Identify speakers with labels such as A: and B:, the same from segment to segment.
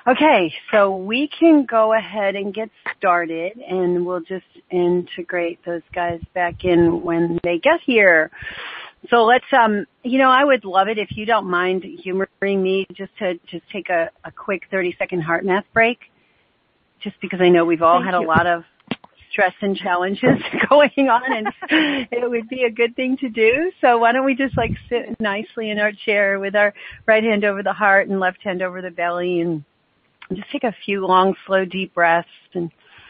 A: Okay, so we can go ahead and get started, and we'll just integrate those guys back in when they get here. So let's, I would love it if you don't mind humoring me just to take a quick 30-second heart math break, just because I know we've all had a lot of stress and challenges going on, and it would be a good thing to do. So why don't we just sit nicely in our chair with our right hand over the heart and left hand over the belly, and just take a few long, slow, deep breaths and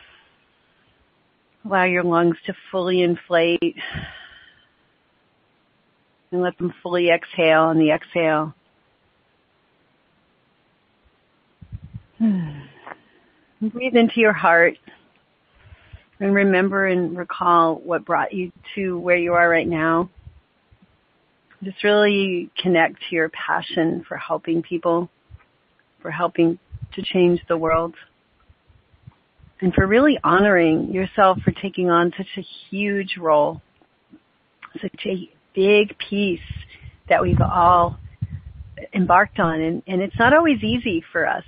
A: allow your lungs to fully inflate and let them fully exhale on the exhale. Breathe into your heart and remember and recall what brought you to where you are right now. Just really connect to your passion for helping people, for helping to change the world, and for really honoring yourself for taking on such a huge role, such a big piece that we've all embarked on. And it's not always easy for us,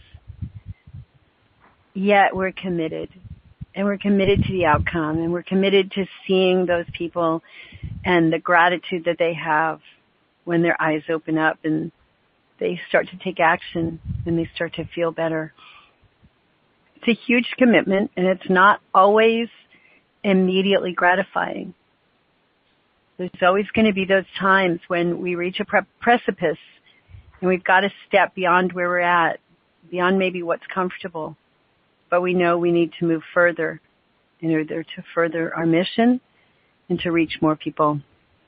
A: yet we're committed. And we're committed to the outcome, and we're committed to seeing those people and the gratitude that they have when their eyes open up and they start to take action and they start to feel better. It's a huge commitment, and it's not always immediately gratifying. There's always going to be those times when we reach a precipice and we've got to step beyond where we're at, beyond maybe what's comfortable. But we know we need to move further in order to further our mission and to reach more people.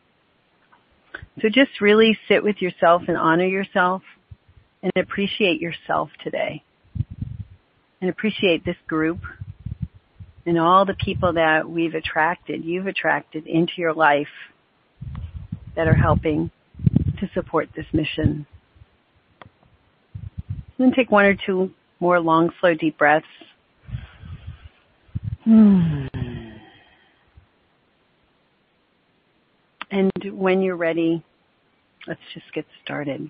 A: So just really sit with yourself and honor yourself and appreciate yourself today. And appreciate this group and all the people that you've attracted into your life that are helping to support this mission. Then take one or two more long, slow, deep breaths. And when you're ready, let's just get started.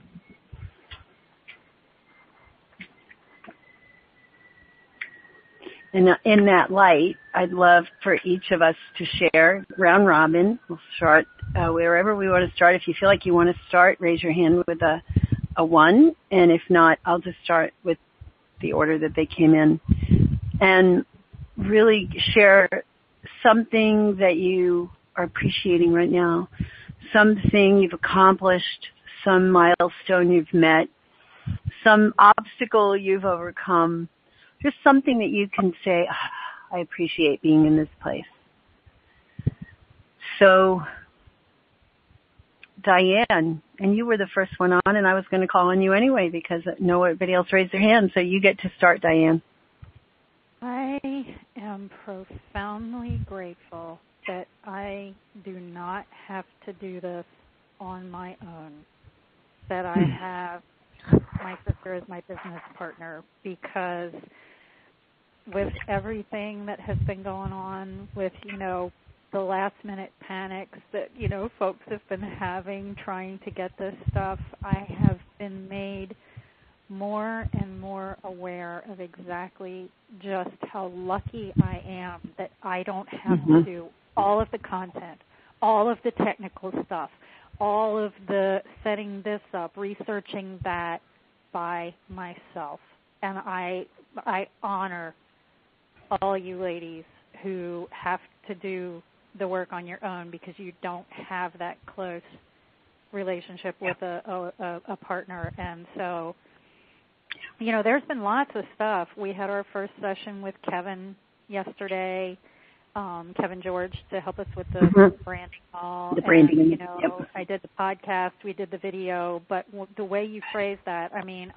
A: And in that light, I'd love for each of us to share round robin. We'll start wherever we want to start. If you feel like you want to start, raise your hand with a 1. And if not, I'll just start with the order that they came in. And really share something that you are appreciating right now, something you've accomplished, some milestone you've met, some obstacle you've overcome, just something that you can say, I appreciate being in this place. So, Diane, and you were the first one on, and I was going to call on you anyway because nobody else raised their hand, so you get to start, Diane.
B: I am profoundly grateful that I do not have to do this on my own, that I have my sister as my business partner, because with everything that has been going on with, the last minute panics that, folks have been having trying to get this stuff, I have been made more and more aware of exactly just how lucky I am that I don't have to do all of the content, all of the technical stuff, all of the setting this up, researching that by myself. And I honor all you ladies who have to do the work on your own because you don't have that close relationship with a partner. And so, there's been lots of stuff. We had our first session with Kevin yesterday, Kevin George, to help us with the branding all.
A: The branding.
B: And, I did the podcast, we did the video, but the way you phrased that,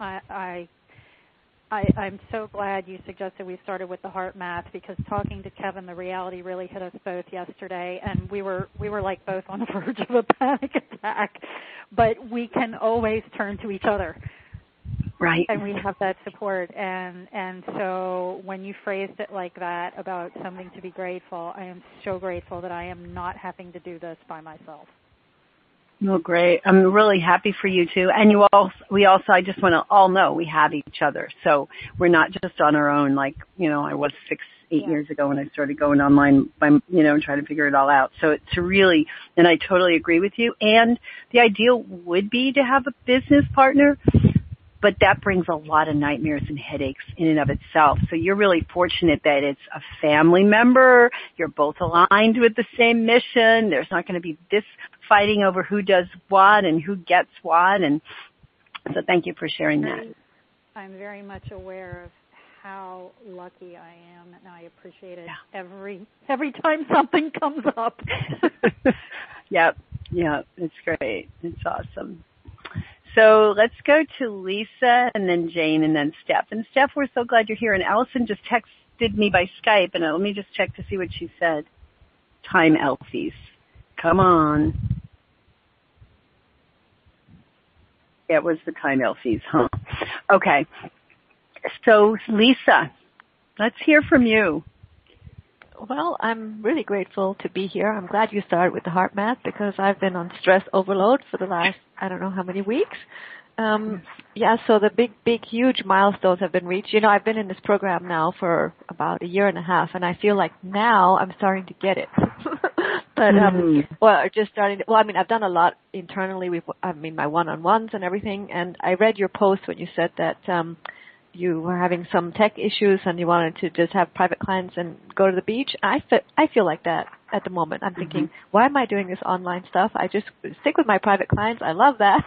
B: I'm so glad you suggested we started with the heart math, because talking to Kevin, the reality really hit us both yesterday, and we were like both on the verge of a panic attack. But we can always turn to each other.
A: Right.
B: And we have that support. And so when you phrased it like that about something to be grateful, I am so grateful that I am not having to do this by myself.
A: Well, great. I'm really happy for you too. And I just want to all know we have each other. So we're not just on our own like, I was 8 years ago when I started going online by, trying to figure it all out. So it's really, and I totally agree with you. And the ideal would be to have a business partner, but that brings a lot of nightmares and headaches in and of itself. So you're really fortunate that it's a family member. You're both aligned with the same mission. There's not going to be this fighting over who does what and who gets what. And so thank you for sharing that.
B: I'm very much aware of how lucky I am, and I appreciate it every time something comes up.
A: Yep. It's great. It's awesome. So let's go to Lisa and then Jane and then Steph. And Steph, we're so glad you're here. And Allison just texted me by Skype, and let me just check to see what she said. Time Elfies. Come on. Yeah, it was the Time Elfies, huh? Okay. So Lisa, let's hear from you.
C: Well, I'm really grateful to be here. I'm glad you started with the heart math because I've been on stress overload for the last, I don't know how many weeks. So the big, huge milestones have been reached. I've been in this program now for about a year and a half, and I feel like now I'm starting to get it. But, I've done a lot internally with, my one-on-ones and everything, and I read your post when you said that, you were having some tech issues and you wanted to just have private clients and go to the beach. I feel like that at the moment. I'm thinking, why am I doing this online stuff? I just stick with my private clients. I love that.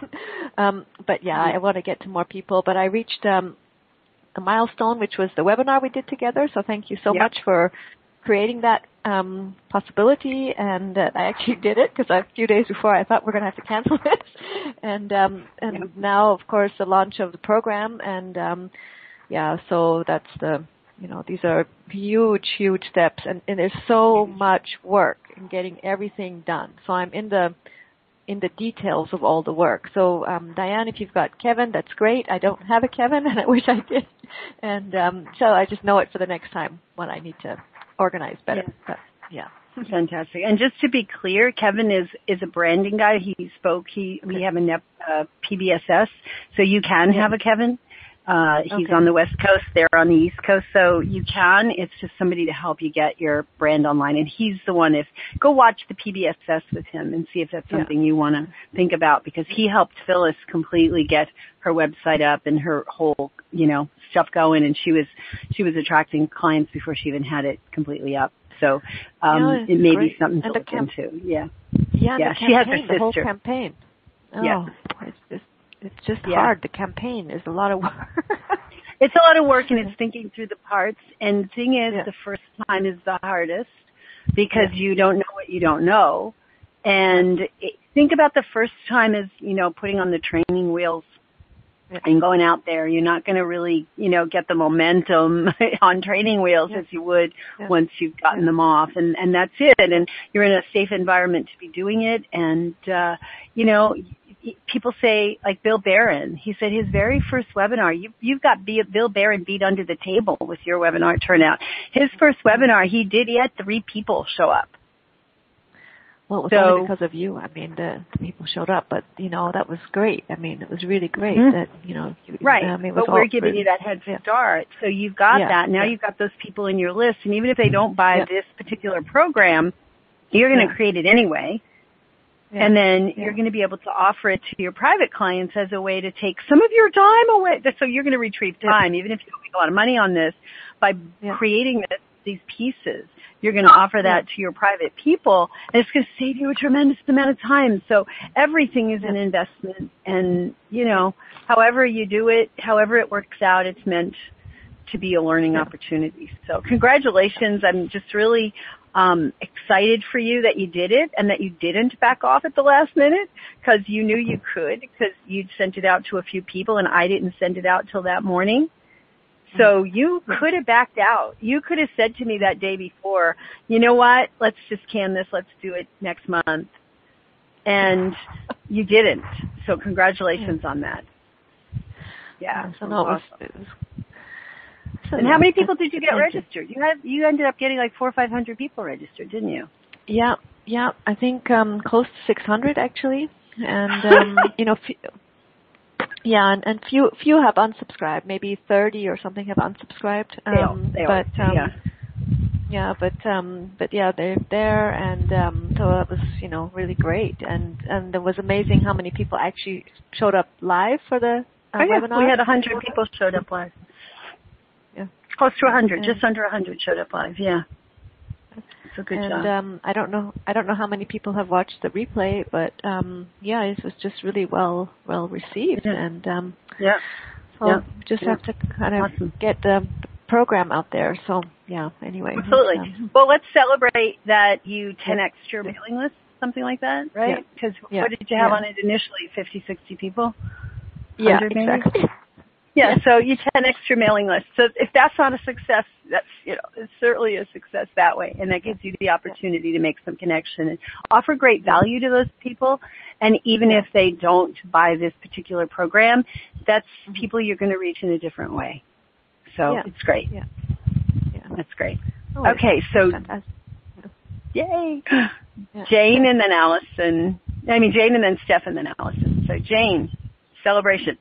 C: I want to get to more people. But I reached a milestone, which was the webinar we did together. So thank you so much for creating that possibility, and I actually did it because a few days before I thought we're going to have to cancel it. And now, of course, the launch of the program, and so that's these are huge steps, and there's so much work in getting everything done. So I'm in the details of all the work. So Diane, if you've got Kevin, that's great. I don't have a Kevin, and I wish I did. And so I just know it for the next time when I need to organize better.
A: Fantastic. And just to be clear, Kevin is a branding guy. We have a PBSS, so you can have a Kevin. He's on the West Coast, they're on the East Coast, so you can. It's just somebody to help you get your brand online. And he's the one, go watch the PBSS with him and see if that's something you want to think about, because he helped Phyllis completely get her website up and her whole, stuff going, and she was attracting clients before she even had it completely up. So, it may be something to look into. Yeah. She has her sister.
C: The whole campaign. It's just hard. The campaign is a lot of work.
A: It's a lot of work, and it's thinking through the parts. And the thing is, the first time is the hardest because you don't know what you don't know. And think about the first time as, putting on the training wheels and going out there. You're not going to really, get the momentum on training wheels as you would once you've gotten them off. And that's it. And you're in a safe environment to be doing it. And, people say, like Bill Barron, he said his very first webinar, you've got Bill Barron beat under the table with your webinar turnout. His first webinar, he had 3 people show up.
C: Well, it was only because of you. The people showed up, but, that was great. It was really great that,
A: Right, but we're giving you that head start. So you've got that. Now you've got those people in your list, and even if they don't buy this particular program, you're going to create it anyway. And then you're going to be able to offer it to your private clients as a way to take some of your time away. So you're going to retrieve time, even if you don't make a lot of money on this, by creating these pieces. You're going to offer that to your private people, and it's going to save you a tremendous amount of time. So everything is an investment, and, however you do it, however it works out, it's meant to be a learning opportunity. So congratulations. I'm just really excited for you that you did it and that you didn't back off at the last minute, because you knew you could, because you'd sent it out to a few people and I didn't send it out till that morning. So you could have backed out. You could have said to me that day before, you know what, let's just can this, let's do it next month. And you didn't. So congratulations on that. Yeah.
C: So no,
A: awesome. And how many people did you get registered? You ended up getting like 400 or 500 people registered, didn't you?
C: Yeah. I think close to 600 actually. And and few have unsubscribed. Maybe 30 or something have unsubscribed. They're there, and so it was really great, and it was amazing how many people actually showed up live for the webinar.
A: We had 100 people showed up live.
C: Yeah,
A: close to 100, just under 100 showed up live. Yeah, it's a good job.
C: And I don't know how many people have watched the replay, but it was just really well received, and just have to kind of get the program out there. So anyway,
A: absolutely. Well, let's celebrate that you 10x your mailing list, something like that, right? Because what did you have on it initially? 50, 60 people.
C: Yeah, exactly.
A: Yeah, so you 10x your mailing list. So if that's not a success, that's it's certainly a success that way, and that gives you the opportunity to make some connection and offer great value to those people. And even if they don't buy this particular program, that's people you're going to reach in a different way. So it's great. Yeah, that's great.
C: Oh,
A: okay, so yay, Jane and then Allison. I mean Jane and then Steph and then Allison. So Jane, celebration.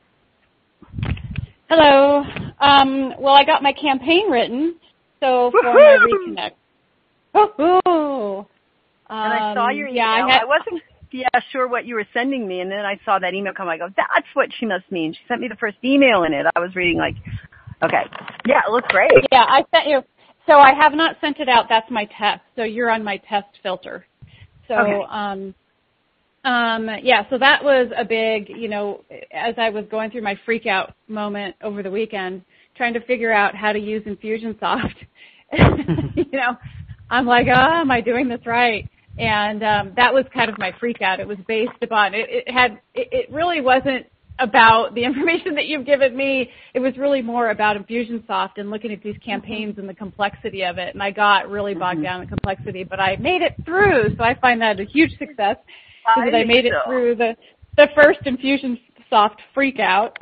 D: Hello. Well, I got my campaign written, so for my Reconnect. Woohoo!
A: And I saw your email. I wasn't sure what you were sending me, and then I saw that email come. I go, that's what she must mean. She sent me the first email in it. I was reading okay. Yeah, it looks great.
D: Yeah, I sent you. So I have not sent it out. That's my test. So you're on my test filter. So, so that was a big, as I was going through my freak out moment over the weekend, trying to figure out how to use Infusionsoft. I'm like, am I doing this right? And that was kind of my freak out. It was based upon, it really wasn't about the information that you've given me. It was really more about Infusionsoft and looking at these campaigns and the complexity of it. And I got really bogged down in complexity, but I made it through. So I find that a huge success because I made it through the first Infusionsoft freak out.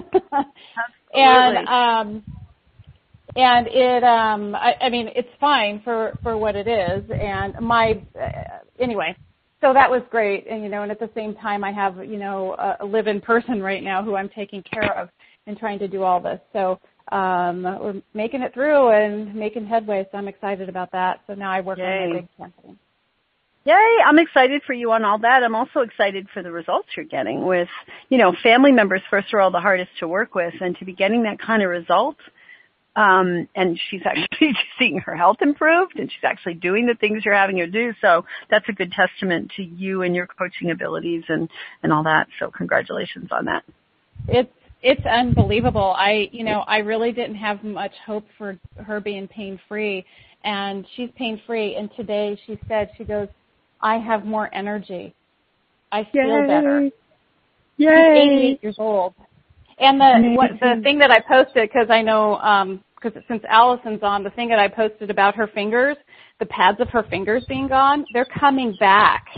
D: And it, I mean, it's fine for what it is. And anyway. So that was great, and and at the same time, I have a live-in person right now who I'm taking care of and trying to do all this. So we're making it through and making headway. So I'm excited about that. So now I work on my big campaign.
A: Yay! I'm excited for you on all that. I'm also excited for the results you're getting with family members. First are all the hardest to work with, and to be getting that kind of result. And she's actually seeing her health improved, and she's actually doing the things you're having her do. So that's a good testament to you and your coaching abilities and all that. So congratulations on that.
D: It's unbelievable. I really didn't have much hope for her being pain-free, and she's pain-free. And today she goes, I have more energy. I feel better.
A: Yay.
D: She's 88 years old. And the thing that I posted, because I know, because since Allison's on, the thing that I posted about her fingers, the pads of her fingers being gone, they're coming back.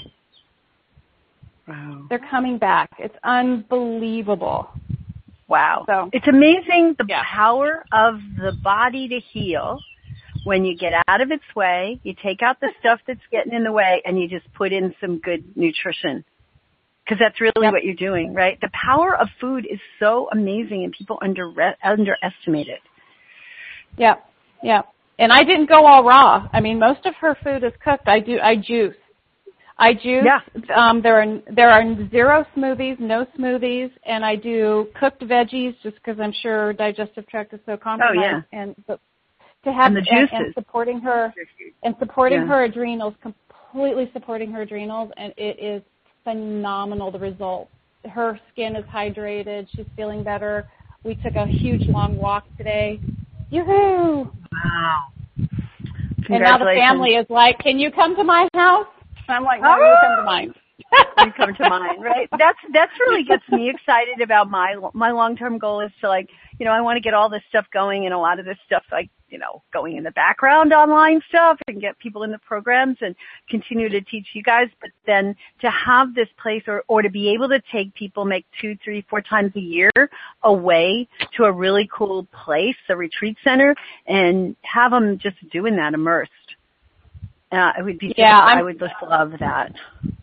A: Wow.
D: They're coming back. It's unbelievable.
A: Wow.
D: So,
A: it's amazing the power of the body to heal when you get out of its way, you take out the stuff that's getting in the way, and you just put in some good nutrition. Because that's really what you're doing, right? The power of food is so amazing, and people underestimate it.
D: Yeah. And I didn't go all raw. I mean, most of her food is cooked. I juice. Yeah. There are 0 smoothies, no smoothies, and I do cooked veggies just because I'm sure digestive tract is so compromised.
A: Oh, yeah.
D: To have
A: the juices.
D: And supporting her her adrenals, completely supporting her adrenals, and it is phenomenal, the results. Her skin is hydrated. She's feeling better. We took a huge long walk today. Yoo-hoo!
A: Wow.
D: And now the family is like, can you come to my house? And I'm like, no, you come to mine.
A: You come to mine, right? That's really gets me excited about my long-term goal is to I want to get all this stuff going, and a lot of this stuff going in the background, online stuff, and get people in the programs and continue to teach you guys. But then to have this place or to be able to take people, make 2, 3, 4 times a year away to a really cool place, a retreat center, and have them just doing that immersed. It would be, I would just love that.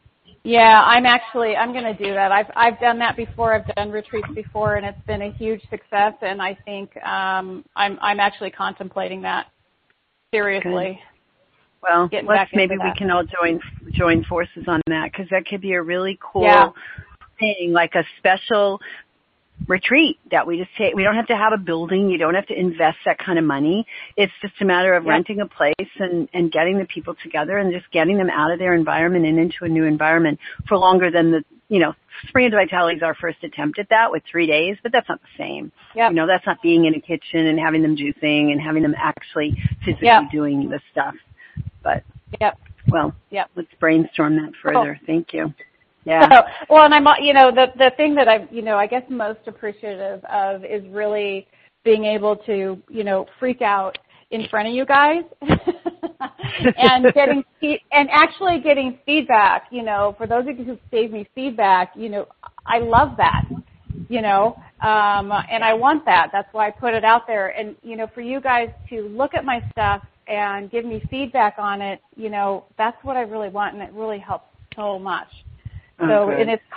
D: Yeah, I'm going to do that. I've done that before. I've done retreats before, and it's been a huge success. And I think I'm actually contemplating that seriously.
A: Good. Well, maybe we can all join forces on that, because that could be a really cool thing, like a special retreat that we just take. We don't have to have a building. You don't have to invest that kind of money. It's just a matter of renting a place and getting the people together and just getting them out of their environment and into a new environment for longer than Spring into Vitality is our first attempt at that with 3 days, but that's not the same. Yep. That's not being in a kitchen and having them juicing and having them actually physically doing the stuff. But, let's brainstorm that further. Cool. Thank you. Yeah.
D: So, and I'm, the thing that I guess most appreciative of is really being able to, freak out in front of you guys and actually getting feedback. For those of you who gave me feedback, I love that, and I want that. That's why I put it out there. And, for you guys to look at my stuff and give me feedback on it, that's what I really want, and it really helps so much. So, and it's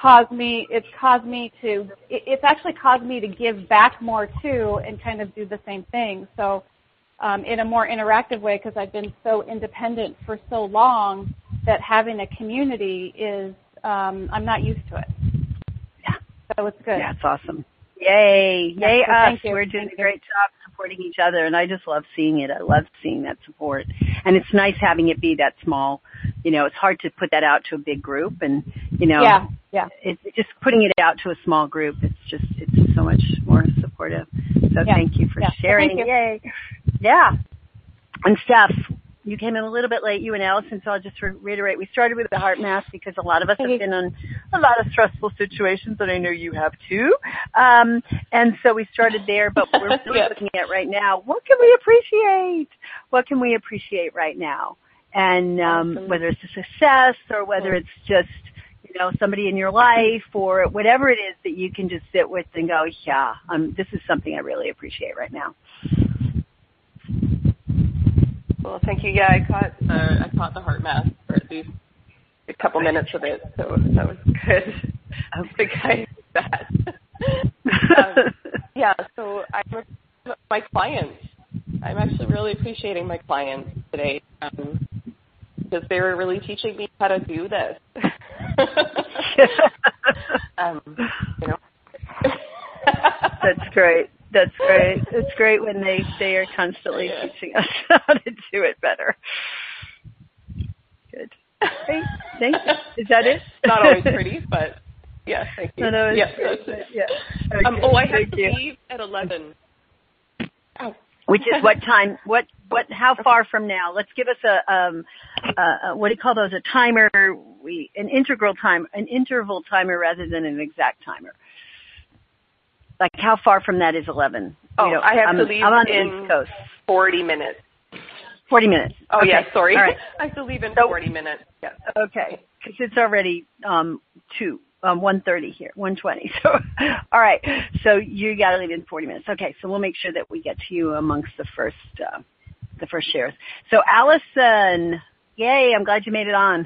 D: actually caused me to give back more too and kind of do the same thing. So, in a more interactive way, because I've been so independent for so long that having a community is, I'm not used to it.
A: Yeah.
D: So it's good.
A: Yeah, it's awesome. Yay. Yay us. We're doing a great job supporting each other, and I just love seeing it. I love seeing that support. And it's nice having it be that small. It's hard to put that out to a big group, and, it's just putting it out to a small group. It's so much more supportive. So thank you for sharing.
D: Thank you.
A: Yay. Yeah. And Steph, you came in a little bit late, you and Allison, so I'll just reiterate. We started with the heart math because a lot of us have been in a lot of stressful situations, and I know you have too. And so we started there, but we're really looking at right now, what can we appreciate? What can we appreciate right now? And whether it's a success or whether it's just, somebody in your life or whatever it is that you can just sit with and go, this is something I really appreciate right now.
E: Well, thank you. Yeah, I caught the heart math for at least a couple minutes of it, so that was good. I think I did that. So I look at my clients. I'm actually really appreciating my clients today because they were really teaching me how to do this.
A: That's great. That's great. It's great when they are constantly teaching us how to do it better. Good. Great. Thank you. Is that it?
E: Not always pretty, but yes, thank you.
A: No,
E: yes.
A: Okay.
E: I have to leave at 11. Oh.
A: Which is what time? How far from now? Let's give us a what do you call those? A timer? An interval timer rather than an exact timer. Like, how far from that is 11?
E: I have to leave
A: I'm on the
E: in
A: East Coast.
E: 40 minutes.
A: 40 minutes.
E: Oh,
A: okay.
E: Sorry.
A: All right.
E: I have to leave in 40 minutes. Yes.
A: Okay, because it's already 1:30 here, 1:20. So, all right. So you got to leave in 40 minutes. Okay, so we'll make sure that we get to you amongst the first shares. So Allison, yay! I'm glad you made it on.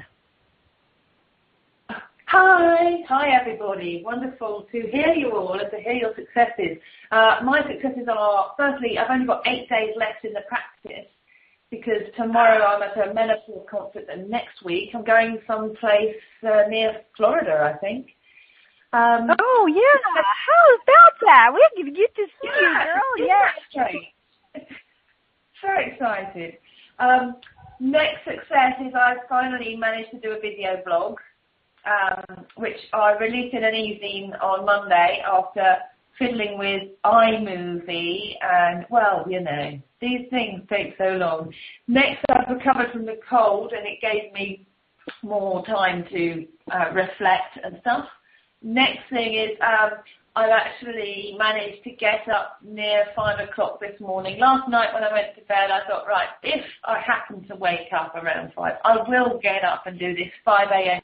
F: Hi everybody. Wonderful to hear you all and to hear your successes. My successes are, firstly, I've only got 8 days left in the practice because tomorrow I'm at a menopause conference and next week I'm going someplace near Florida, I think.
A: How about that? We'll get to see you, girl.
F: Yeah. Very excited. Next success is I finally managed to do a video blog. Which I released in an evening on Monday after fiddling with iMovie and, these things take so long. Next, I've recovered from the cold and it gave me more time to reflect and stuff. Next thing is I've actually managed to get up near 5 o'clock this morning. Last night when I went to bed, I thought, right, if I happen to wake up around 5, I will get up and do this 5 a.m.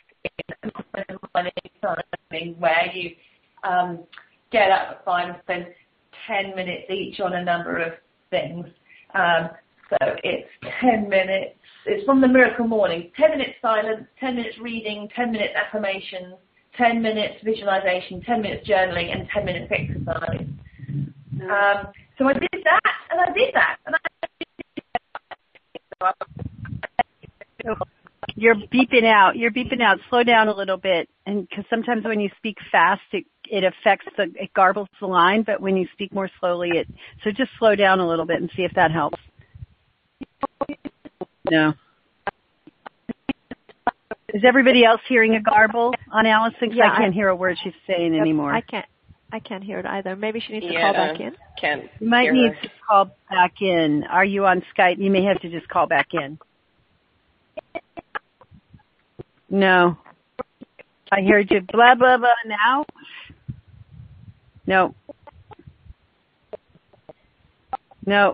F: where you get up at 5 and spend 10 minutes each on a number of things. So it's 10 minutes. It's from the Miracle Morning. 10 minutes silence, 10 minutes reading, 10 minutes affirmations, 10 minutes visualization, 10 minutes journaling, and 10 minutes exercise. So I did that, and I did that. And
A: You're beeping out. You're beeping out. Slow down a little bit, and because sometimes when you speak fast, it affects it garbles the line. But when you speak more slowly, so just slow down a little bit and see if that helps. No. Is everybody else hearing a garble on Allison? Because I can't hear a word she's saying anymore.
C: I can't hear it either. Maybe she needs to call back in.
A: You might need to call back in. Are you on Skype? You may have to just call back in. No. I heard you blah, blah, blah now. No. No.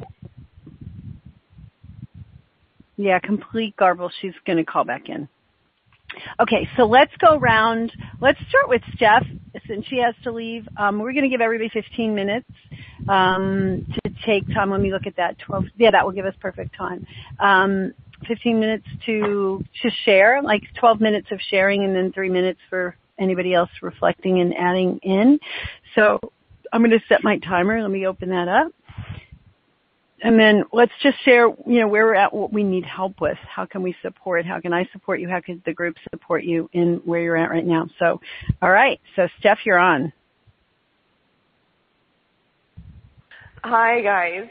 A: Yeah, complete garble. She's going to call back in. Okay, so let's go around. Let's start with Steph, since she has to leave. We're going to give everybody 15 minutes to take time. When we look at that, 12. Yeah, that will give us perfect time. 15 minutes to share, like 12 minutes of sharing, and then 3 minutes for anybody else reflecting and adding in. So I'm going to set my timer. Let me open that up. And then let's just share, where we're at, what we need help with. How can we support? How can I support you? How can the group support you in where you're at right now? So, all right. So, Steph, you're on.
E: Hi, guys.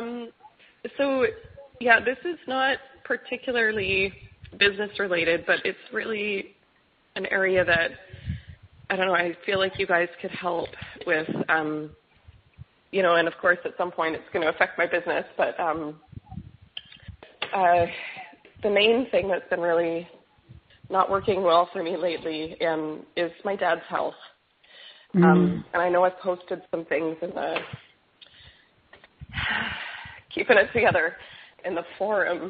E: This is not particularly business related, but it's really an area that, I don't know, I feel like you guys could help with, and of course at some point it's going to affect my business, but the main thing that's been really not working well for me lately is my dad's health. And I know I've posted some things in the keeping it together in the forum,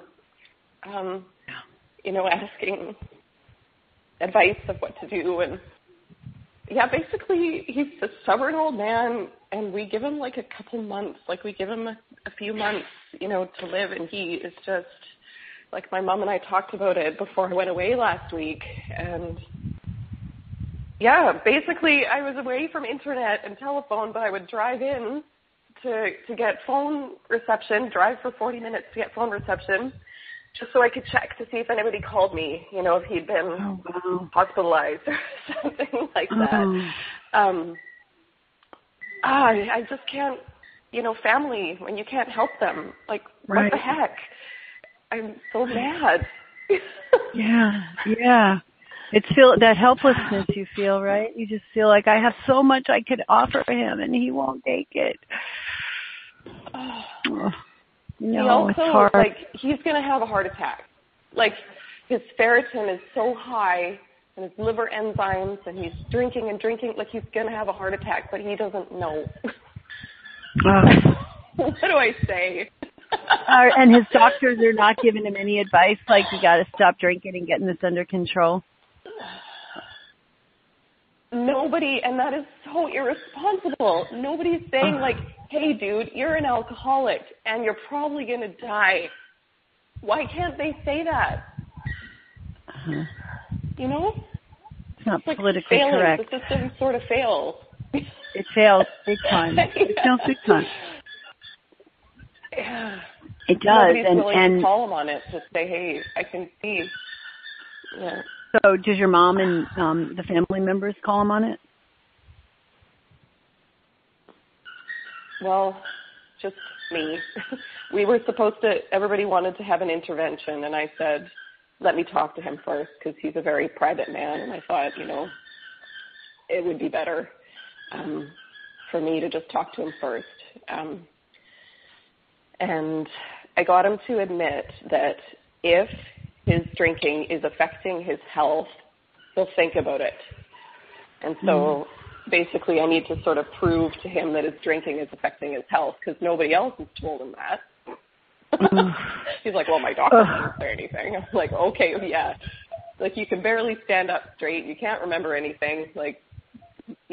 E: asking advice of what to do. And yeah, basically he's a stubborn old man, and we give him like a couple months, we give him a few months, to live. And he is just, like, my mom and I talked about it before I went away last week. And yeah, basically I was away from internet and telephone, but I would drive in to get phone reception, drive for 40 minutes to get phone reception, just so I could check to see if anybody called me, if he'd been hospitalized or something like that. I just can't, family, when you can't help them, what the heck? I'm so mad.
A: Yeah. It's that helplessness you feel, right? You just feel like I have so much I could offer him, and he won't take it.
E: He also,
A: it's hard.
E: He's going to have a heart attack. His ferritin is so high, and his liver enzymes, and he's drinking, he's going to have a heart attack, but he doesn't know. What do I say?
A: And his doctors are not giving him any advice, you got to stop drinking and getting this under control?
E: Nobody, and that is so irresponsible. Nobody's saying, hey, dude, you're an alcoholic, and you're probably going to die. Why can't they say that?
A: It's not politically
E: failing.
A: correct.
E: The system sort of fails.
A: It fails big time. It fails big time.
E: Yeah.
A: It does.
E: Nobody's willing to call him on it to say, hey, I can see. Yeah.
A: So does your mom and the family members call him on it?
E: Well, just me. We were supposed to, everybody wanted to have an intervention, and I said, let me talk to him first, because he's a very private man, and I thought, it would be better for me to just talk to him first. And I got him to admit that if his drinking is affecting his health, he'll think about it. And so basically I need to sort of prove to him that his drinking is affecting his health, because nobody else has told him that. He's like, well, my doctor didn't say anything. I'm like, okay, yeah. You can barely stand up straight. You can't remember anything. Can't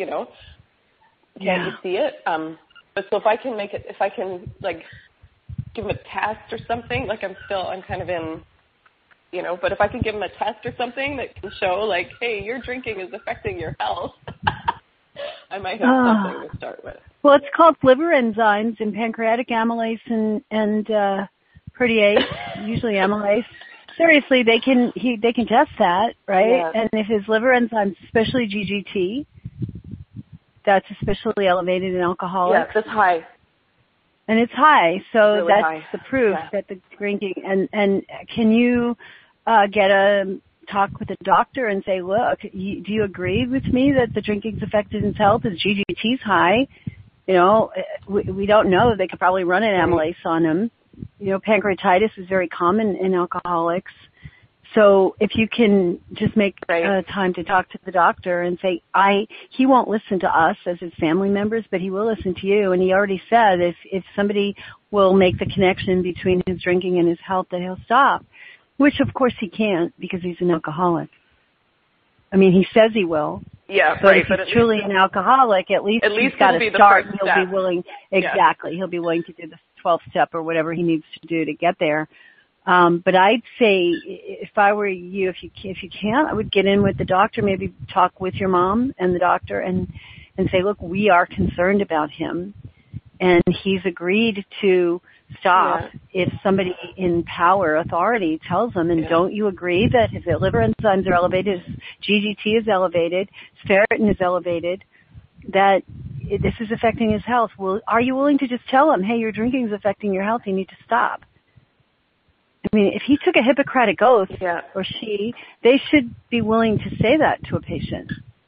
E: you see it? But so if I can give him a test or something, like I'm kind of in, but if I can give him a test or something that can show, like, hey, your drinking is affecting your health, I might have something to start with.
A: Well, it's called liver enzymes and pancreatic amylase and protease, usually amylase. Seriously, they can test that, right?
E: Yeah.
A: And if his liver enzymes, especially GGT, that's especially elevated in alcoholics.
E: Yeah, that's high.
A: And it's high, so
E: really
A: that's
E: high.
A: the proof that the drinking. And can you get a talk with a doctor and say, look, do you agree with me that the drinking's affected his health? His GGT's high. We don't know. They could probably run an amylase on him. Pancreatitis is very common in alcoholics. So if you can just make time to talk to the doctor and say, he won't listen to us as his family members, but he will listen to you. And he already said if somebody will make the connection between his drinking and his health, that he'll stop, which of course he can't because he's an alcoholic. I mean, he says he will.
E: Yeah,
A: but if he's truly an alcoholic, at least he's got to start. And he'll be willing. Exactly. He'll be willing to do the 12th step or whatever he needs to do to get there. But I'd say if I were you, if you can't, I would get in with the doctor, maybe talk with your mom and the doctor and say, look, we are concerned about him. And he's agreed to stop if somebody in power, authority, tells him, and don't you agree that his liver enzymes are elevated, his GGT is elevated, his ferritin is elevated, that this is affecting his health? Well, are you willing to just tell him, hey, your drinking is affecting your health, you need to stop? I mean, if he took a Hippocratic oath, or she, they should be willing to say that to a patient.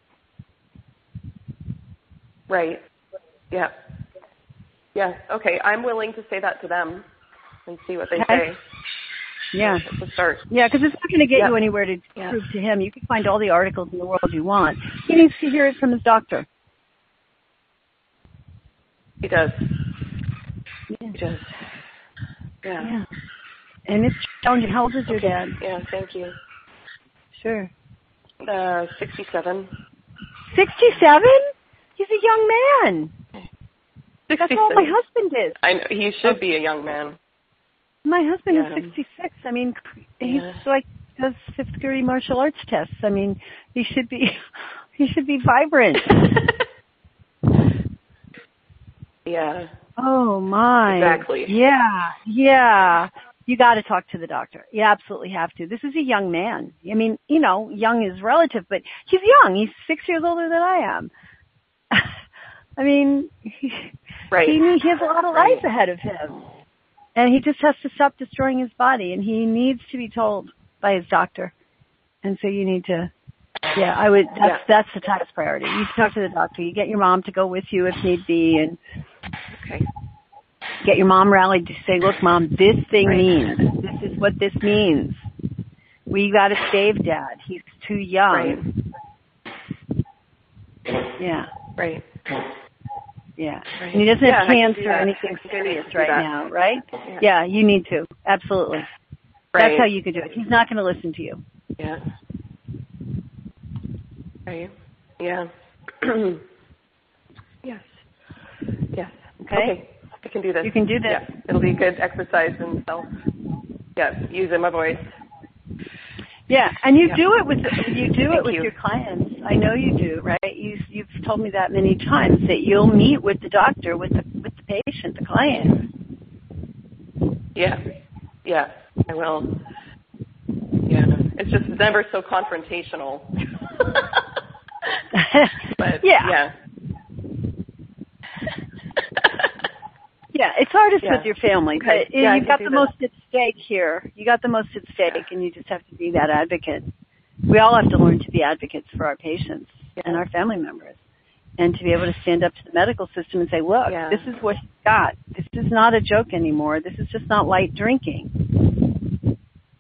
E: Right. Yeah. Yeah. Okay. I'm willing to say that to them and see what they say.
A: Yeah.
E: To start.
A: Yeah, because it's not going to get you anywhere to prove to him. You can find all the articles in the world you want. He needs to hear it from his doctor.
E: He does.
A: Yeah.
E: He does. Yeah.
A: And it's challenging. How old is your dad?
E: Yeah, thank you.
A: Sure.
E: 67.
A: 67? He's a young man.
E: 66.
A: That's all my husband is.
E: I know. He should be a young man.
A: My husband is 66. I mean, he's like does fifth degree martial arts tests. I mean, he should be vibrant.
E: Yeah.
A: Oh my.
E: Exactly.
A: Yeah. You got to talk to the doctor. You absolutely have to. This is a young man. I mean, young is relative, but he's young. He's 6 years older than I am. I mean, he has a lot of life ahead of him. And he just has to stop destroying his body, and he needs to be told by his doctor. And so you need to, that's the highest priority. You talk to the doctor. You get your mom to go with you if need be, and get your mom rallied to say, look, Mom, this thing means, this is what this means. We got to save Dad. He's too young. Yeah.
E: Right.
A: Yeah. And he doesn't have cancer or anything serious right now, right? Yeah, you need to. Absolutely. Right. That's how you could do it. He's not going to listen to you.
E: Yeah. Right. Yeah. Yes. Okay. I can do this.
A: You can do this.
E: Yeah. It'll be good exercise in using my voice.
A: Yeah, and you do it with your clients. I know you do, right? You've told me that many times that you'll meet with the doctor, with the patient, the client.
E: Yeah, I will. Yeah, it's just never so confrontational. But yeah. Yeah, it's hardest with your family, but you've got the most at stake here. You got the most at stake, and you just have to be that advocate. We all have to learn to be advocates for our patients and our family members, and to be able to stand up to the medical system and say, look, this is what he's got. This is not a joke anymore. This is just not light drinking.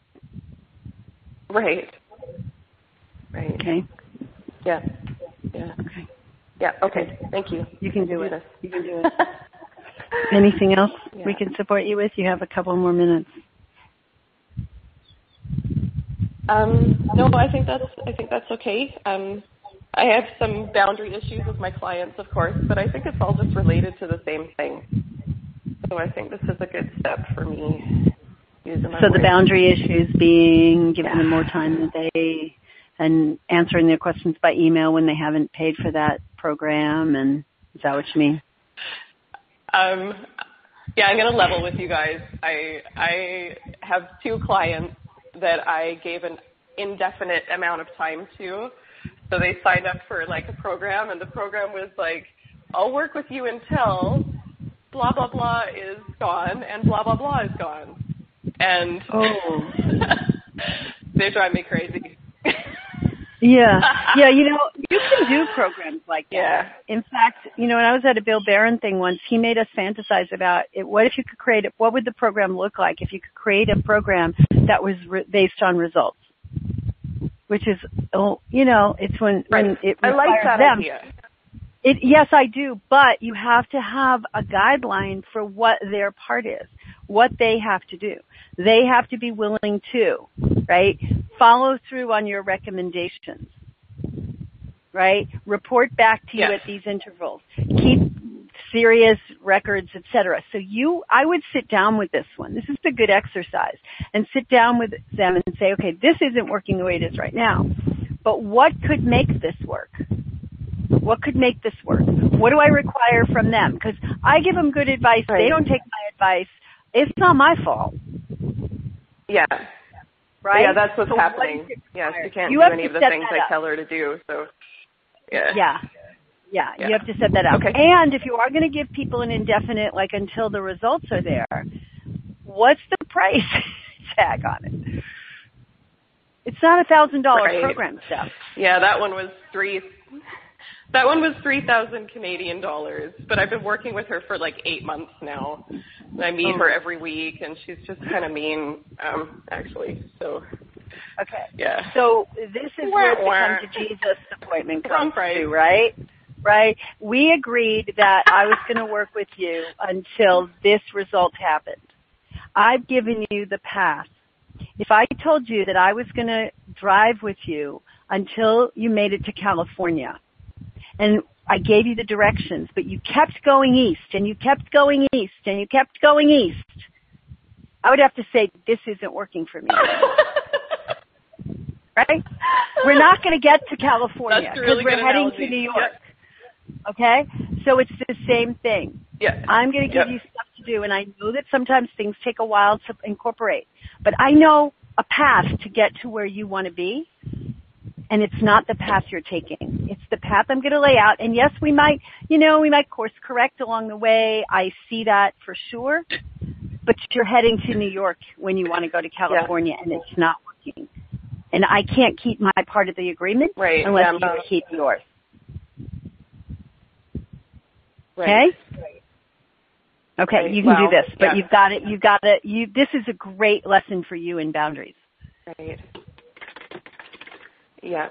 E: Right. Okay. Yeah. Okay. Yeah, okay. Thank you. You can do it. You can do it. Anything else we can support you with? You have a couple more minutes. No, I think that's okay. I have some boundary issues with my clients, of course, but I think it's all just related to the same thing. So I think this is a good step for me.
A: So the boundary issues being giving them more time in the day and answering their questions by email when they haven't paid for that program, and is that what you mean?
E: Yeah, I'm going to level with you guys. I have 2 clients that I gave an indefinite amount of time to. So they signed up for like a program, and the program was like, I'll work with you until blah, blah, blah is gone, and blah, blah, blah is gone. And they drive me crazy.
A: Yeah, you know, you can do programs like that.
E: Yeah.
A: In fact, you know, when I was at a Bill Barron thing once, he made us fantasize about it. What if you could create what would the program look like if you could create a program that was based on results? Which is, you know, it's when it requires
E: I like that
A: them.
E: idea.
A: Yes, I do, but you have to have a guideline for what their part is, what they have to do. They have to be willing to, right, follow through on your recommendations, right, report back to you at these intervals, keep serious records, etc. So I would sit down with this one. This is a good exercise, and sit down with them and say, okay, this isn't working the way it is right now, but what could make this work? What could make this work? What do I require from them? Because I give them good advice. Right. They don't take my advice. It's not my fault.
E: Yeah.
A: Right?
E: Yeah, that's what's happening. Yes, you can't do any of the things I tell her to do. So, yeah. Yeah, you have to set that up. Okay.
A: And if you are going to give people an indefinite, like until the results are there, what's the price tag on it? It's not $1,000 program stuff.
E: Yeah, that one was $3,000 Canadian dollars, but I've been working with her for like 8 months now. And I meet her every week, and she's just kind of mean, actually. So,
A: okay,
E: yeah.
A: So this is where the come to Jesus appointment comes to, right? Right. We agreed that I was going to work with you until this result happened. I've given you the path. If I told you that I was going to drive with you until you made it to California, and I gave you the directions, but you kept going east, and you kept going east, and you kept going east, I would have to say, this isn't working for me. Right? We're not going to get to California because we're heading to New York. Yep. Okay? So it's the same thing.
E: Yeah.
A: I'm going to give you stuff to do, and I know that sometimes things take a while to incorporate, but I know a path to get to where you want to be. And it's not the path you're taking. It's the path I'm going to lay out. And yes, we might course correct along the way. I see that for sure. But you're heading to New York when you want to go to California, and it's not working. And I can't keep my part of the agreement unless you keep yours.
E: Right.
A: Okay? Okay, you can do this, but you've got it. This is a great lesson for you in boundaries.
E: Right. Yeah.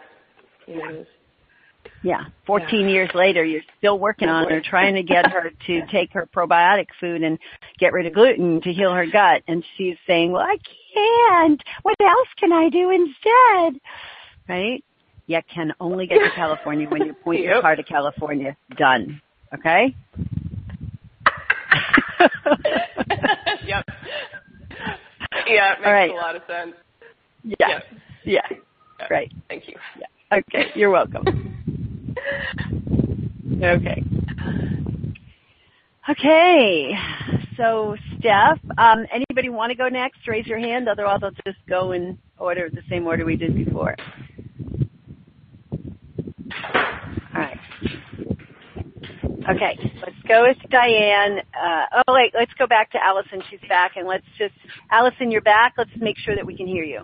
A: Yeah. 14 years later, you're still working on her, trying to get her to take her probiotic food and get rid of gluten to heal her gut. And she's saying, well, I can't. What else can I do instead? Right? You can only get to California when you point your car to California. Done. Okay?
E: Yep. Yeah, it makes a lot of sense.
A: Yeah. Yeah. Right.
E: Thank you.
A: Yeah. Okay. You're welcome. Okay. Okay. So, Steph, anybody want to go next? Raise your hand. Otherwise, I'll just go in order, the same order we did before. All right. Okay. Let's go with Diane. Let's go back to Allison. She's back. And Allison, you're back. Let's make sure that we can hear you.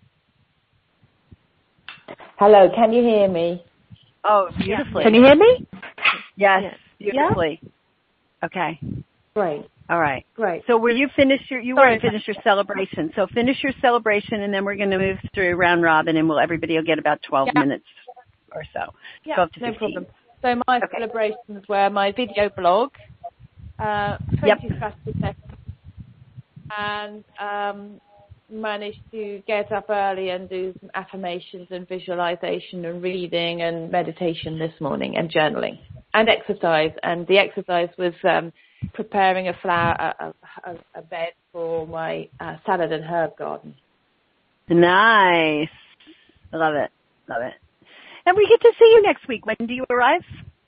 G: Hello, can you hear me?
A: Oh, beautifully.
G: Can you hear me?
A: Yes, beautifully. Yeah? Okay.
G: Great.
A: All right.
G: Great.
A: So were you finished you weren't finished your celebration. So finish your celebration, and then we're going to move through round robin, and everybody will get about 12 minutes or so.
G: Yeah,
A: 12 to 15.
G: No problem. So my celebrations were my video blog, 20 strategy sessions, and managed to get up early and do some affirmations and visualization and reading and meditation this morning and journaling and exercise. And the exercise was preparing a bed for my salad and herb garden.
A: Nice. Love it. Love it. And we get to see you next week. When do you arrive?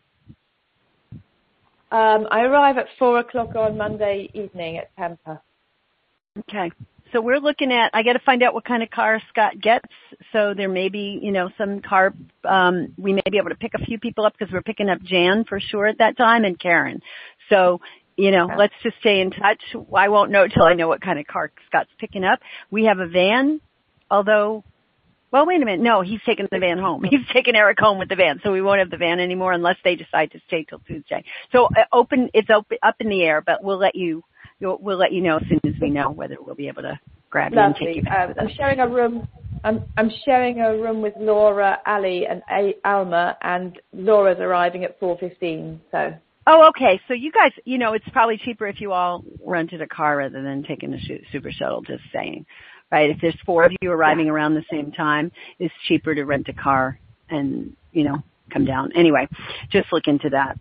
G: I arrive at 4:00 on Monday evening at Tampa.
A: Okay. So we're looking at, I got to find out what kind of car Scott gets. So there may be, some car, we may be able to pick a few people up because we're picking up Jan for sure at that time and Karen. So, let's just stay in touch. I won't know till I know what kind of car Scott's picking up. We have a van, although, well, wait a minute. No, he's taking the van home. He's taking Eric home with the van. So we won't have the van anymore unless they decide to stay till Tuesday. So it's up in the air, but we'll let you know as soon as we know whether we'll be able to grab you and take you back with us.
G: I'm sharing a room. I'm sharing a room with Laura, Ali, and Alma, and Laura's arriving at 4:15. So.
A: Oh, okay. So you guys, it's probably cheaper if you all rented a car rather than taking the super shuttle. Just saying, right? If there's 4 of you arriving around the same time, it's cheaper to rent a car and come down. Anyway, just look into that.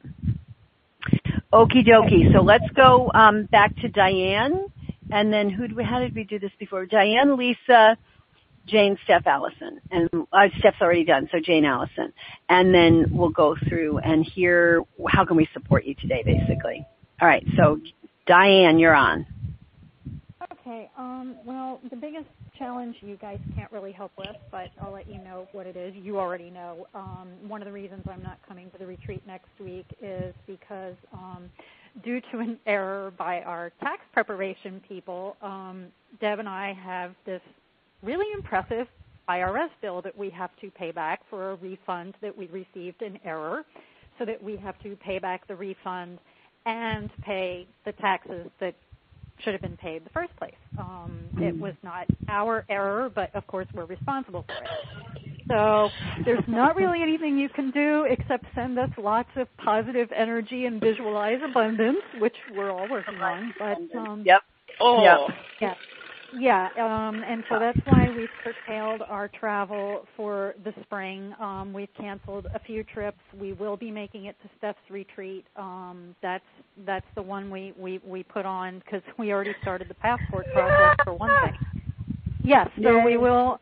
A: Okie dokie. So let's go back to Diane, and then how did we do this before? Diane, Lisa, Jane, Steph, Allison, and Steph's already done. So Jane, Allison, and then we'll go through and hear how can we support you today, basically. All right. So Diane, you're on.
B: Okay. Well, the biggest challenge you guys can't really help with, but I'll let you know what it is. You already know. One of the reasons I'm not coming to the retreat next week is because due to an error by our tax preparation people, Deb and I have this really impressive IRS bill that we have to pay back for a refund that we received in error, so that we have to pay back the refund and pay the taxes that should have been paid in the first place. It was not our error, but of course we're responsible for it. So there's not really anything you can do except send us lots of positive energy and visualize abundance, which we're all working on. But
A: yep. Oh.
B: Yep. Yeah, and so that's why we've curtailed our travel for the spring. We've canceled a few trips. We will be making it to Steph's retreat. That's the one we put on because we already started the passport process for one thing. Yes, so we will,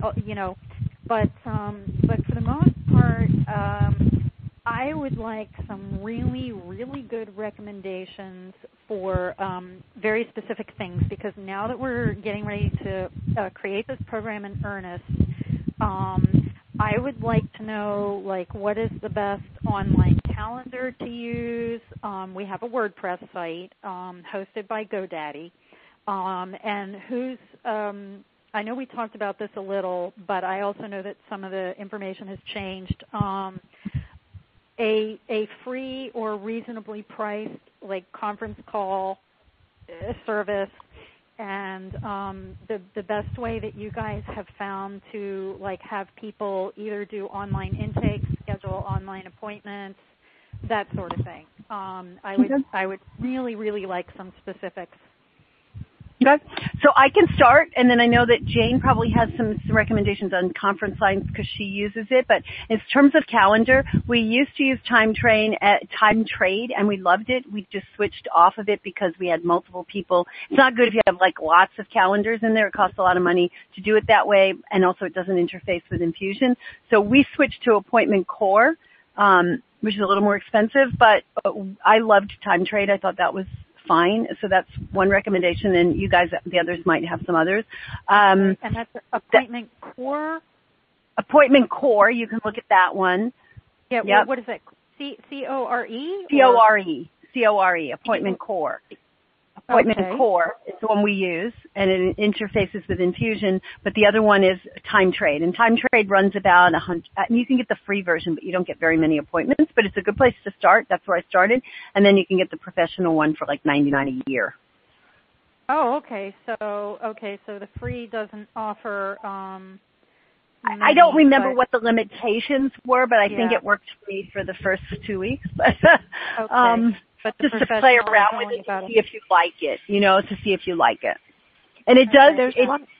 B: but for the most part, I would like some really, really good recommendations for very specific things, because now that we're getting ready to create this program in earnest, I would like to know, what is the best online calendar to use. We have a WordPress site hosted by GoDaddy, and who's I know we talked about this a little, but I also know that some of the information has changed. A free or reasonably priced conference call service, and the best way that you guys have found to have people either do online intakes, schedule online appointments, that sort of thing. I would really, really like some specifics.
A: Okay. So I can start, and then I know that Jane probably has some recommendations on conference lines because she uses it. But in terms of calendar, we used to use Time Trade, and we loved it. We just switched off of it because we had multiple people. It's not good if you have lots of calendars in there. It costs a lot of money to do it that way, and also it doesn't interface with Infusion. So we switched to Appointment Core, which is a little more expensive, but I loved Time Trade. I thought that was fine. So that's one recommendation, and you guys, the others might have some others.
B: And that's Appointment Core?
A: Appointment Core. You can look at that one.
B: Yeah. Yep. What is it? C-O-R-E?
A: C-O-R-E. C-O-R-E. Appointment Core. Appointment Core is the one we use, and it interfaces with Infusion, but the other one is Time Trade. And Time Trade runs about 100, you can get the free version, but you don't get very many appointments, but it's a good place to start. That's where I started. And then you can get the professional one for $99 a year.
B: Oh, okay. So the free doesn't offer,
A: I don't remember what the limitations were, but I think it worked for me for the first 2 weeks.
B: Okay. But
A: just to play around with it to see if you like it, to see if you like it. And it does,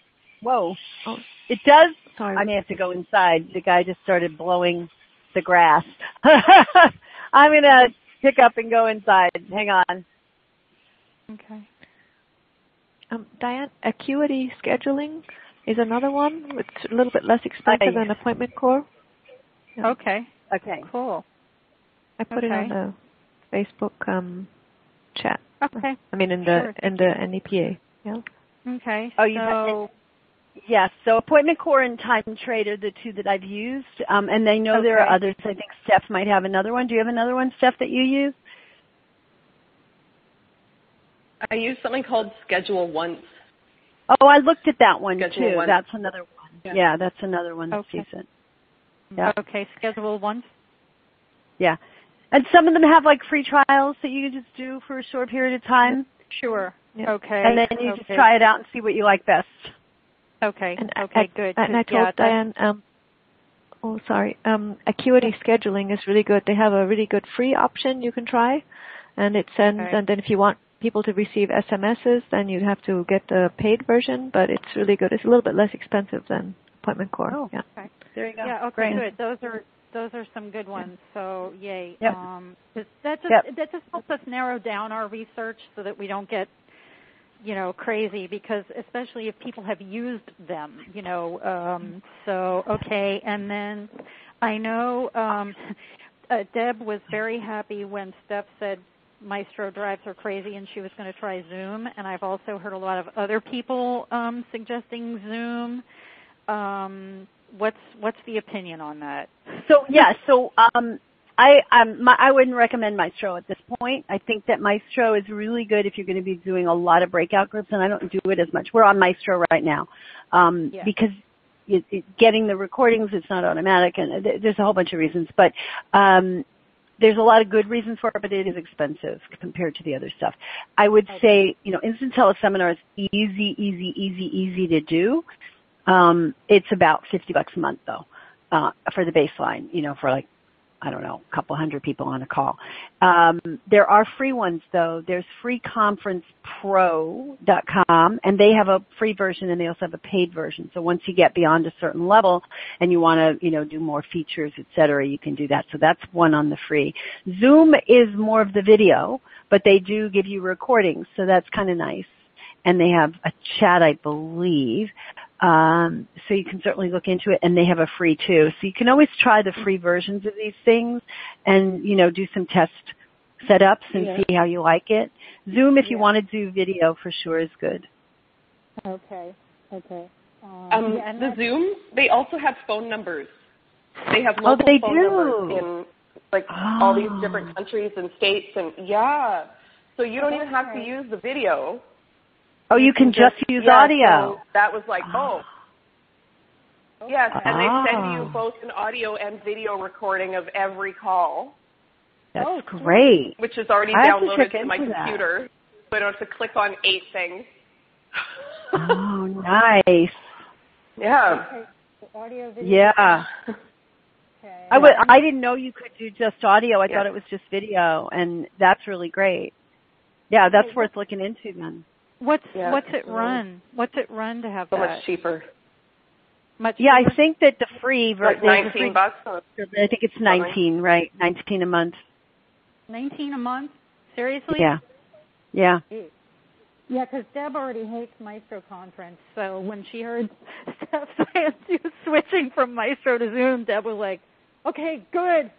A: it does, sorry. I may have to go inside. The guy just started blowing the grass. I'm going to pick up and go inside. Hang on.
B: Okay.
C: Diane, Acuity scheduling is another one. It's a little bit less expensive than Appointment Core.
B: Yeah. Okay.
A: Okay.
B: Cool.
C: I put it on the Facebook chat.
B: Okay.
C: I mean, in the NEPA. Yeah.
B: Okay.
A: Yes. So Appointment Core and Time Trade are the two that I've used, and I know there are others. I think Steph might have another one. Do you have another one, Steph, that you use?
E: I use something called Schedule Once.
A: Oh, I looked at that one
E: Schedule
A: too.
E: Once.
A: That's another one. Yeah, that's another one that's decent. Yeah.
B: Okay, Schedule Once.
A: Yeah. And some of them have like free trials that you can just do for a short period of time.
B: Sure. Yeah. Okay.
A: And then you just try it out and see what you like best.
B: Okay. Good.
C: And I told Diane, Acuity scheduling is really good. They have a really good free option you can try, and it sends. And then if you want people to receive SMSs, then you have to get the paid version. But it's really good. It's a little bit less expensive than Appointment Core.
A: Oh,
C: yeah.
A: Okay. There you go.
B: Yeah. Okay. Great. Good. Those are some good ones. So yay.
A: Yep.
B: That just helps us narrow down our research so that we don't get crazy, because especially if people have used them, so, okay. And then I know Deb was very happy when Steph said Maestro drives her crazy and she was going to try Zoom. And I've also heard a lot of other people suggesting Zoom. What's the opinion on that?
A: I wouldn't recommend Maestro at this point. I think that Maestro is really good if you're going to be doing a lot of breakout groups, and I don't do it as much. We're on Maestro right now because getting the recordings, it's not automatic, and there's a whole bunch of reasons. But there's a lot of good reasons for it, but it is expensive compared to the other stuff. I would say, Instant Teleseminar is easy to do. It's about $50 a month though, for the baseline, for like, I don't know, a couple hundred people on a call. There are free ones though. There's freeconferencepro.com, and they have a free version and they also have a paid version. So once you get beyond a certain level and you want to, do more features, et cetera, you can do that. So that's one on the free. Zoom is more of the video, but they do give you recordings. So that's kind of nice. And they have a chat, I believe. So you can certainly look into it, and they have a free too. So you can always try the free versions of these things and, do some test setups and see how you like it. Zoom, if you want to do video, for sure is good.
B: Okay.
E: The Zoom, they also have phone numbers. They have local phone numbers in all these different countries and states, and so you don't even have to use the video.
A: Oh, you can just use audio.
E: So that was like, yes, and they send you both an audio and video recording of every call.
A: That's great.
E: Which is already downloaded to my computer. So I don't have to click on 8 things.
A: Oh, nice.
E: Yeah.
B: Okay. Audio, video.
A: Yeah.
B: Okay.
A: I didn't know you could do just audio. I thought it was just video, and that's really great. Yeah, that's worth looking into then.
B: What's it run? What's it run to have
E: so
B: that?
E: much cheaper.
A: I think that the free
E: version, like $19.
A: I think it's 19, right? 19 a month.
B: 19 a month? Seriously?
A: Yeah.
B: Yeah, because Deb already hates Maestro Conference, so when she heard Steph saying she was switching from Maestro to Zoom, Deb was like, "Okay, good."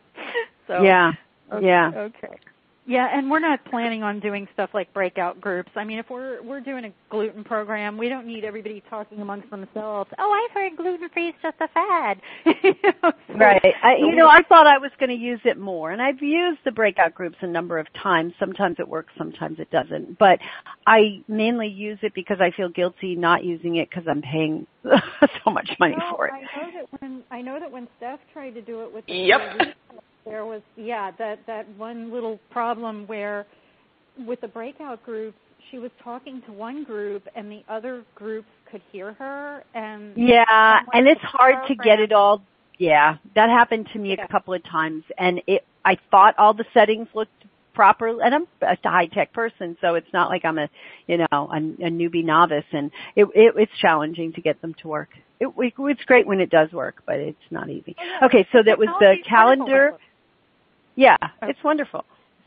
B: Okay. Yeah, and we're not planning on doing stuff like breakout groups. I mean, if we're doing a gluten program, we don't need everybody talking amongst themselves. Oh, I've heard gluten-free is just a fad.
A: Right. I thought I was going to use it more, and I've used the breakout groups a number of times. Sometimes it works, sometimes it doesn't. But I mainly use it because I feel guilty not using it because I'm paying so much money for it.
B: I know that when Steph tried to do it with there was, that one little problem where with the breakout groups, she was talking to one group and the other groups could hear her. And
A: it's hard to get it all. Yeah, that happened to me a couple of times, and I thought all the settings looked proper, and I'm a high-tech person, so it's not like I'm a newbie novice, and it's challenging to get them to work. It's great when it does work, but it's not easy. Okay, so that was the calendar. Yeah, it's wonderful.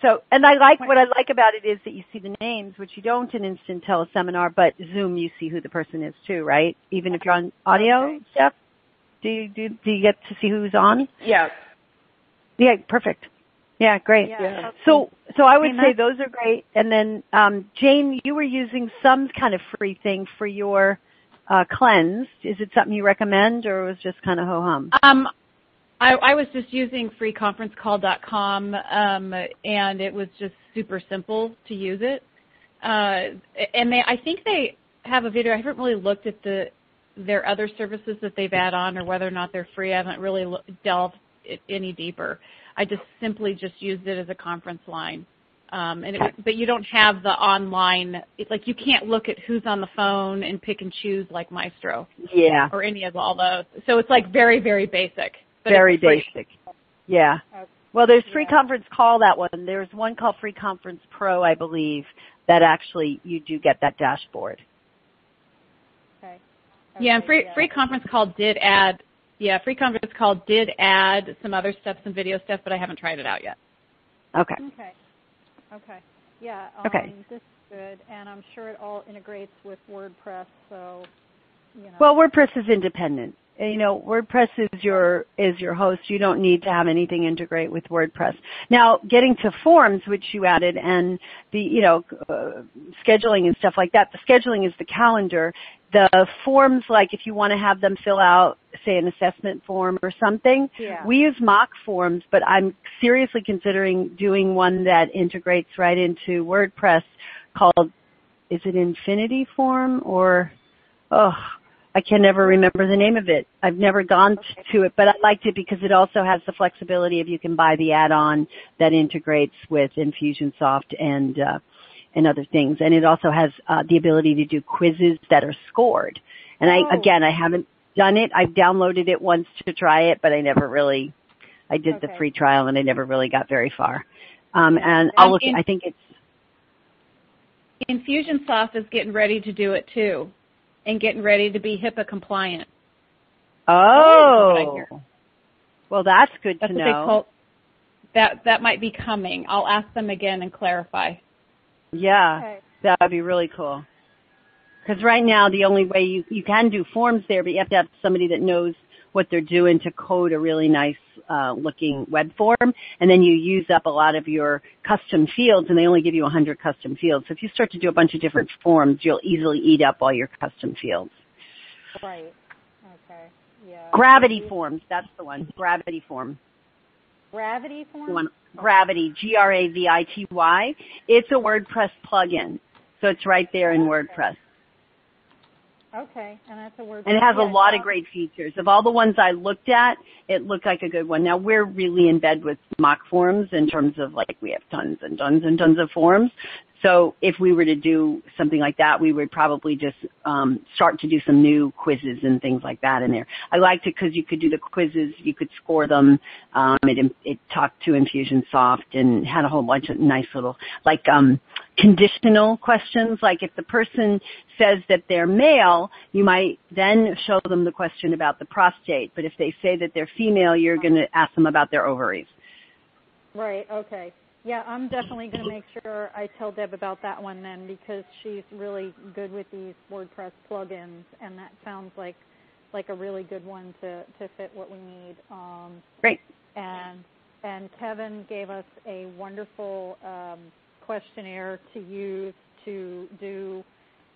A: So, and what I like about it is that you see the names, which you don't in Instant Teleseminar, but Zoom, you see who the person is too, right? Even if you're on audio, Steph? Do you get to see who's on?
E: Yeah.
A: Yeah, perfect. Yeah, great.
E: Yeah.
A: So I would say those are great. And then, Jane, you were using some kind of free thing for your cleanse. Is it something you recommend, or was just kind of ho-hum?
D: I was just using freeconferencecall.com, and it was just super simple to use it. And I think they have a video. I haven't really looked at their other services that they've added on, or whether or not they're free. I haven't really delved any deeper. I just simply used it as a conference line. But you don't have the online, like you can't look at who's on the phone and pick and choose like Maestro.
A: Yeah.
D: Or any of all those. So it's like very, very basic.
A: Very basic. Yeah. Well, there's Free Conference Call, that one. There's one called Free Conference Pro, I believe, that actually you do get that dashboard.
D: Okay. Yeah, and Free Conference Call did add some other stuff, some video stuff, but I haven't tried it out yet.
A: Okay.
B: Yeah. This is good, and I'm sure it all integrates with WordPress, so, you know.
A: Well, WordPress is independent. You know, WordPress is your host. You don't need to have anything integrate with WordPress. Now, getting to forms, which you added, and the, scheduling and stuff like that. The scheduling is the calendar. The forms, like if you want to have them fill out, say, an assessment form or something, we use mock forms, but I'm seriously considering doing one that integrates right into WordPress called, is it Infinity Form or, I can never remember the name of it. I've never gone to it, but I liked it because it also has the flexibility of you can buy the add-on that integrates with Infusionsoft and other things. And it also has the ability to do quizzes that are scored. And I haven't done it. I've downloaded it once to try it, but I did the free trial and I never really got very far. And I'll look, I think it's.
D: Infusionsoft is getting ready to do it too. And getting ready to be HIPAA compliant.
A: Oh, well, that's good to know.
D: That might be coming. I'll ask them again and clarify.
A: Yeah, that would be really cool. Because right now, the only way you can do forms there, but you have to have somebody that knows what they're doing to code a really nice looking web form, and then you use up a lot of your custom fields, and they only give you 100 custom fields. So if you start to do a bunch of different forms, you'll easily eat up all your custom fields.
B: Right. Okay. Yeah.
A: Gravity Forms, that's the one. Gravity Form.
B: Gravity Form?
A: The one. Gravity, Gravity. It's a WordPress plugin, so it's right there in WordPress.
B: Okay, and that's a WordPress.
A: And it has a lot of great features. Of all the ones I looked at, it looked like a good one. Now, we're really in bed with mock forms in terms of, like, we have tons and tons and tons of forms. So if we were to do something like that, we would probably just start to do some new quizzes and things like that in there. I liked it because you could do the quizzes, you could score them. It talked to Infusionsoft and had a whole bunch of nice little, like, conditional questions. Like if the person says that they're male, you might then show them the question about the prostate. But if they say that they're female, you're going to ask them about their ovaries.
B: Right, okay. Yeah, I'm definitely going to make sure I tell Deb about that one then, because she's really good with these WordPress plugins, and that sounds like a really good one to fit what we need.
A: Great.
B: And Kevin gave us a wonderful questionnaire to use to do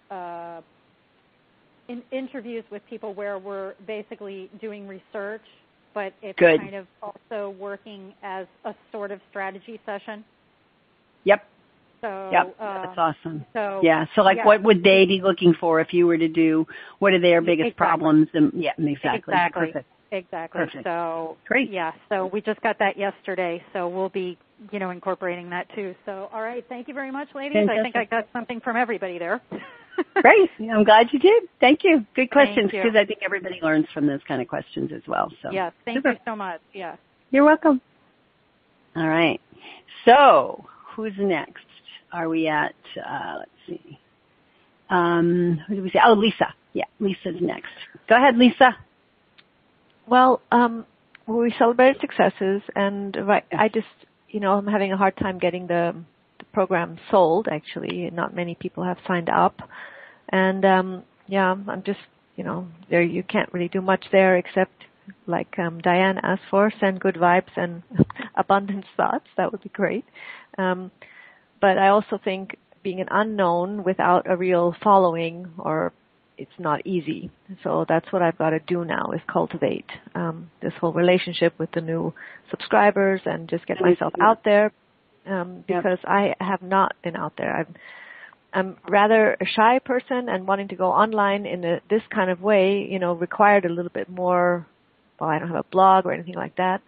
B: interviews with people where we're basically doing research, but it's kind of also working as a sort of strategy session.
A: Yep.
B: So,
A: that's awesome. So what would they be looking for if you were to do, what are their biggest problems? And exactly. Perfect.
B: Exactly.
A: Perfect.
B: So
A: great.
B: Yeah. So we just got that yesterday. So we'll be, incorporating that too. So all right. Thank you very much, ladies.
A: Fantastic.
B: I think I got something from everybody there.
A: Great. I'm glad you did. Thank you. Good questions, because I think everybody learns from those kind of questions as well. So
B: yes. Thank you so much. Yeah.
A: You're welcome. All right. So who's next? Are we at? Let's see. Who did we say? Oh, Lisa. Yeah, Lisa's next. Go ahead, Lisa.
C: Well, we celebrated successes, and I just I'm having a hard time getting the program sold, actually. Not many people have signed up. And, I'm just, there you can't really do much there except, like Diane asked for, send good vibes and abundance thoughts. That would be great. But I also think being an unknown without a real following, or it's not easy. So that's what I've got to do now, is cultivate this whole relationship with the new subscribers and just get myself out there, because I have not been out there. I'm rather a shy person, and wanting to go online in this kind of way, required a little bit more. Well, I don't have a blog or anything like that.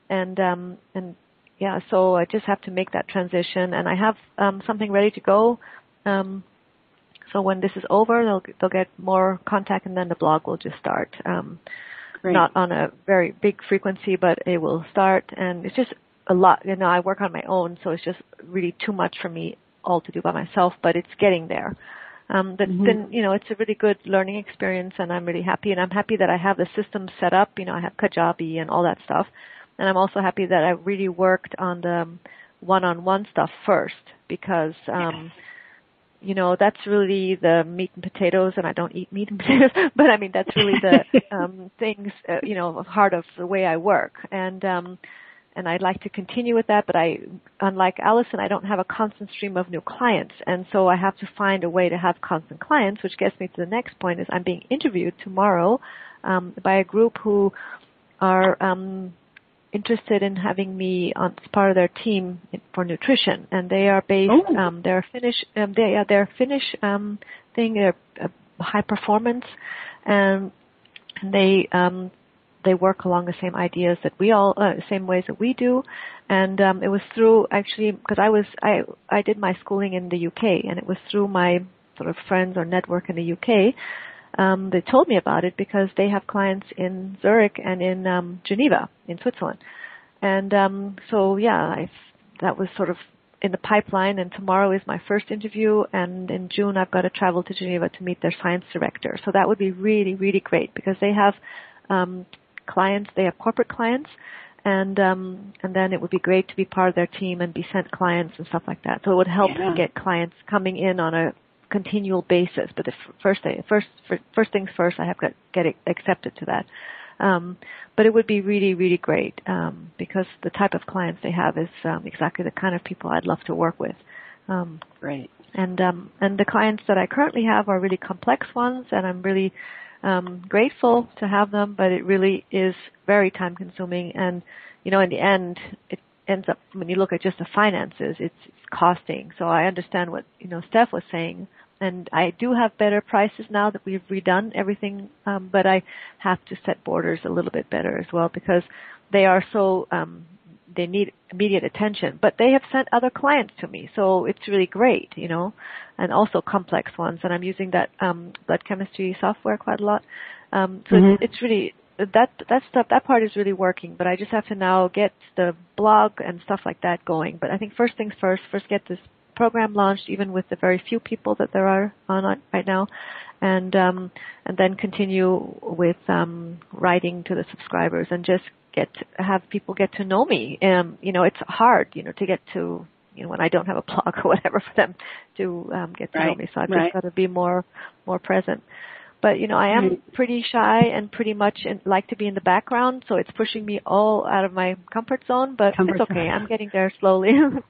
C: So I just have to make that transition, and I have something ready to go. So when this is over, they'll get more contact, and then the blog will just start. Not on a very big frequency, but it will start, and it's just a lot. I work on my own, so it's just really too much for me all to do by myself, but it's getting there. Then, it's a really good learning experience, and I'm really happy. And I'm happy that I have the system set up. I have Kajabi and all that stuff. And I'm also happy that I really worked on the one-on-one stuff first, because, that's really the meat and potatoes, and I don't eat meat and potatoes, but I mean, that's really the things, heart of the way I work. And I'd like to continue with that, but unlike Allison, I don't have a constant stream of new clients. And so I have to find a way to have constant clients, which gets me to the next point, is I'm being interviewed tomorrow by a group who are interested in having me as part of their team for nutrition. And they are based, they're Finnish, they're Finnish thing, they're high performance, and they work along the same ideas that same ways that we do. And it was through, actually, because I did my schooling in the UK, and it was through my sort of friends or network in the UK. They told me about it because they have clients in Zurich and in Geneva in Switzerland. And that was sort of in the pipeline, and tomorrow is my first interview, and in June I've got to travel to Geneva to meet their science director. So that would be really, really great, because they have clients, they have corporate clients, and then it would be great to be part of their team and be sent clients and stuff like that. So it would help to get clients coming in on a continual basis. But the first things first, I have to get accepted to that. But it would be really, really great, because the type of clients they have is exactly the kind of people I'd love to work with.
A: Great.
C: And the clients that I currently have are really complex ones, and I'm really grateful to have them, but it really is very time consuming. And, in the end, it ends up, when you look at just the finances, it's costing. So I understand what, Steph was saying. And I do have better prices now that we've redone everything, but I have to set borders a little bit better as well, because they are so, they need immediate attention. But they have sent other clients to me, so it's really great, and also complex ones. And I'm using that blood chemistry software quite a lot. It's really, that part is really working, but I just have to now get the blog and stuff like that going. But I think first things first get this program launched, even with the very few people that there are on it right now, and then continue with writing to the subscribers and just have people get to know me. It's hard, to get to, when I don't have a blog or whatever, for them to get to know me. So I've just got to be more present. But, I am pretty shy and pretty much like to be in the background, so it's pushing me all out of my comfort zone, but it's okay. I'm getting there slowly.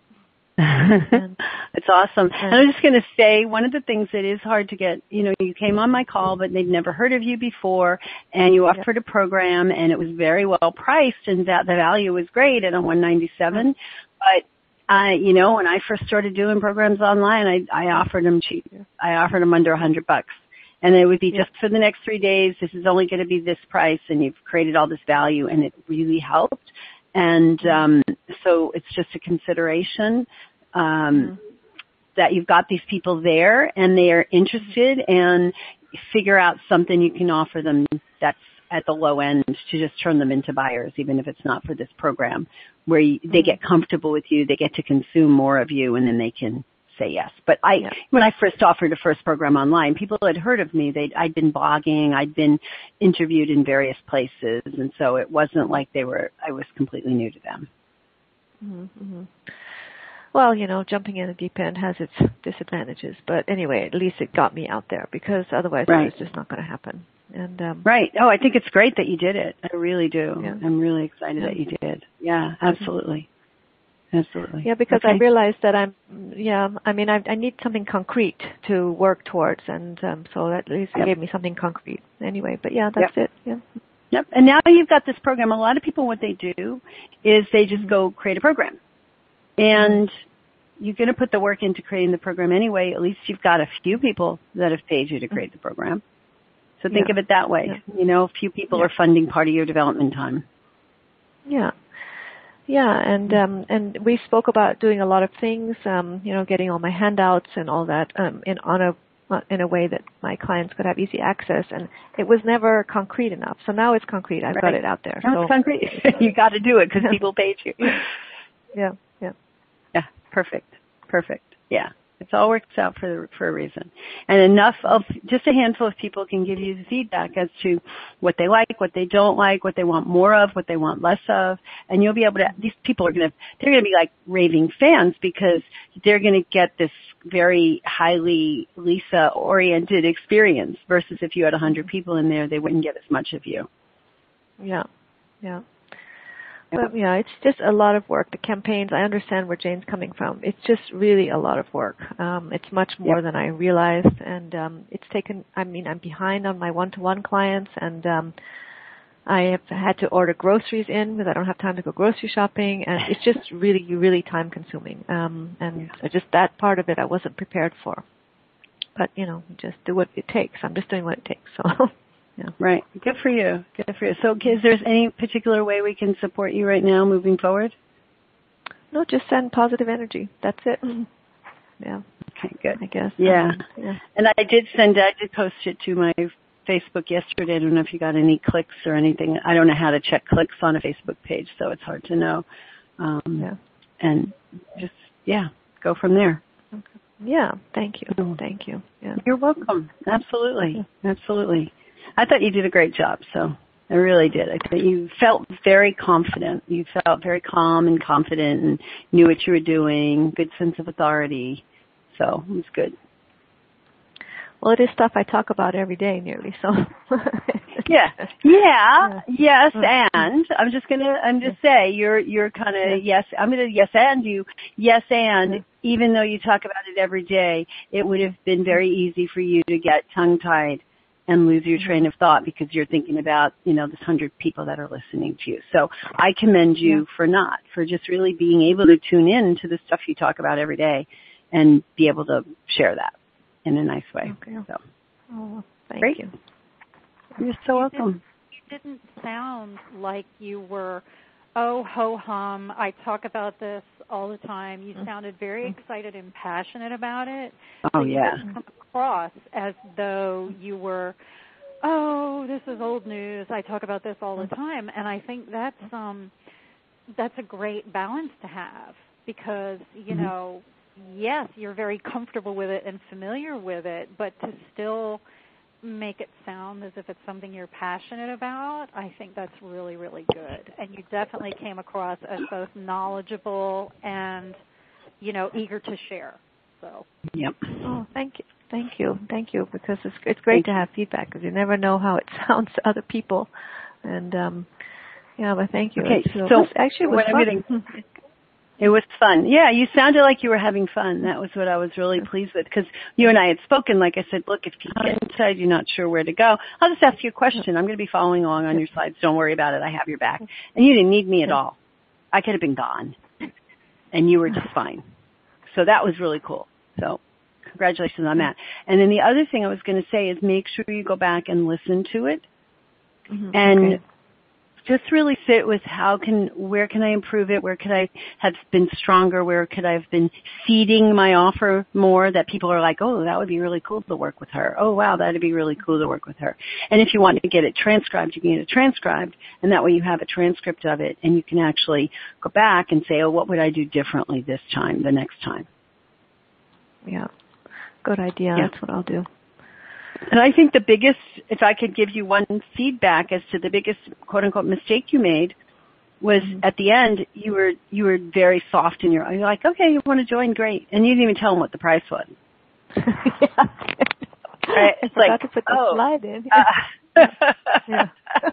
A: It's awesome. And I'm just going to say, one of the things that is hard to get, you came on my call, but they'd never heard of you before, and you offered a program, and it was very well priced, and that the value was great at $197. But when I first started doing programs online, I offered them cheap. I offered them under $100. And it would be just for the next 3 days. This is only going to be this price, and you've created all this value, and it really helped. And so it's just a consideration that you've got these people there, and they are interested, and figure out something you can offer them that's at the low end to just turn them into buyers, even if it's not for this program, where they get comfortable with you, they get to consume more of you, and then they can say yes. But when I first offered a first program online, people had heard of me. I'd been blogging, I'd been interviewed in various places, and so it wasn't like I was completely new to them.
C: Well, jumping in the deep end has its disadvantages, but anyway, at least it got me out there, because otherwise it was just not going to happen. And
A: right. Oh, I think it's great that you did it. I really do.
C: Yeah.
A: I'm really excited that you did. Yeah, absolutely. Absolutely.
C: Yeah, because I realized that I need something concrete to work towards, and so at least it gave me something concrete. Anyway, but yeah, that's it. Yeah.
A: Yep. And now you've got this program. A lot of people, what they do is they just go create a program. And you're going to put the work into creating the program anyway. At least you've got a few people that have paid you to create the program. So think of it that way. Yeah. A few people are funding part of your development time.
C: Yeah. Yeah, and we spoke about doing a lot of things, getting all my handouts and all that in a way that my clients could have easy access, and it was never concrete enough. So now it's concrete. I've got it out there.
A: Now it's concrete. You got to do it because people paid you.
C: Yeah.
A: Yeah, perfect. Yeah. It all works out for a reason. And just a handful of people can give you the feedback as to what they like, what they don't like, what they want more of, what they want less of. And you'll be able to, these people they're going to be like raving fans, because they're going to get this very highly Lisa-oriented experience, versus if you had 100 people in there, they wouldn't get as much of you.
C: Yeah. But yeah, it's just a lot of work. The campaigns, I understand where Jane's coming from. It's just really a lot of work. It's much more than I realized, and I'm behind on my one-to-one clients, and I have had to order groceries in because I don't have time to go grocery shopping, and it's just really, really time-consuming. And just that part of it I wasn't prepared for. But, just do what it takes. I'm just doing what it takes, so... Yeah. Right.
A: Good for you. So is there any particular way we can support you right now moving forward?
C: No, just send positive energy. That's it. Yeah.
A: Okay, good.
C: I guess.
A: Yeah. And I did post it to my Facebook yesterday. I don't know if you got any clicks or anything. I don't know how to check clicks on a Facebook page, so it's hard to know. And just, go from there.
C: Okay. Yeah. Thank you. Yeah.
A: You're welcome. Absolutely. I thought you did a great job, so I really did. I thought you felt very confident. You felt very calm and confident and knew what you were doing, good sense of authority. So it was good.
C: Well, it is stuff I talk about every day nearly, so.
A: Yes, and I'm just say you're kind of yes, I'm going to yes and you. Yes, and even though you talk about it every day, it would have been very easy for you to get tongue-tied and lose your train of thought because you're thinking about, this 100 people that are listening to you. So I commend you for just really being able to tune in to the stuff you talk about every day and be able to share that in a nice way.
C: Okay.
A: So,
C: thank you.
A: You're so welcome.
B: You didn't sound like you were, ho-hum, I talk about this all the time. You sounded very excited and passionate about it.
A: Oh,
B: so you didn't come across as though you were, this is old news. I talk about this all the time. And I think that's a great balance to have because, yes, you're very comfortable with it and familiar with it, but to still make it sound as if it's something you're passionate about, I think that's really, really good. And you definitely came across as both knowledgeable and, eager to share. So.
A: Yep.
C: Oh, thank you, because it's great to have feedback because you never know how it sounds to other people. And, but thank you.
A: Okay,
C: so actually it was fun.
A: It was fun. Yeah, you sounded like you were having fun. That was what I was really pleased with because you and I had spoken. Like I said, look, if you get inside, you're not sure where to go, I'll just ask you a question. I'm going to be following along on your slides. Don't worry about it. I have your back. And you didn't need me at all. I could have been gone. And you were just fine. So that was really cool. So congratulations on that. And then the other thing I was going to say is make sure you go back and listen to it. And just really sit with where can I improve it? Where could I have been stronger? Where could I have been seeding my offer more that people are like, oh, that would be really cool to work with her. Oh, wow, that would be really cool to work with her. And if you want to get it transcribed, you can get it transcribed. And that way you have a transcript of it and you can actually go back and say, oh, what would I do differently this time, the next time?
C: Yeah. Good idea. Yeah. That's what I'll do.
A: And I think the biggest, if I could give you one feedback as to the biggest, quote-unquote, mistake you made, was at the end, you were very soft in you're like, okay, you want to join, great. And you didn't even tell them what the price was. Right? It's like,
C: to put the slide in.
A: Yeah.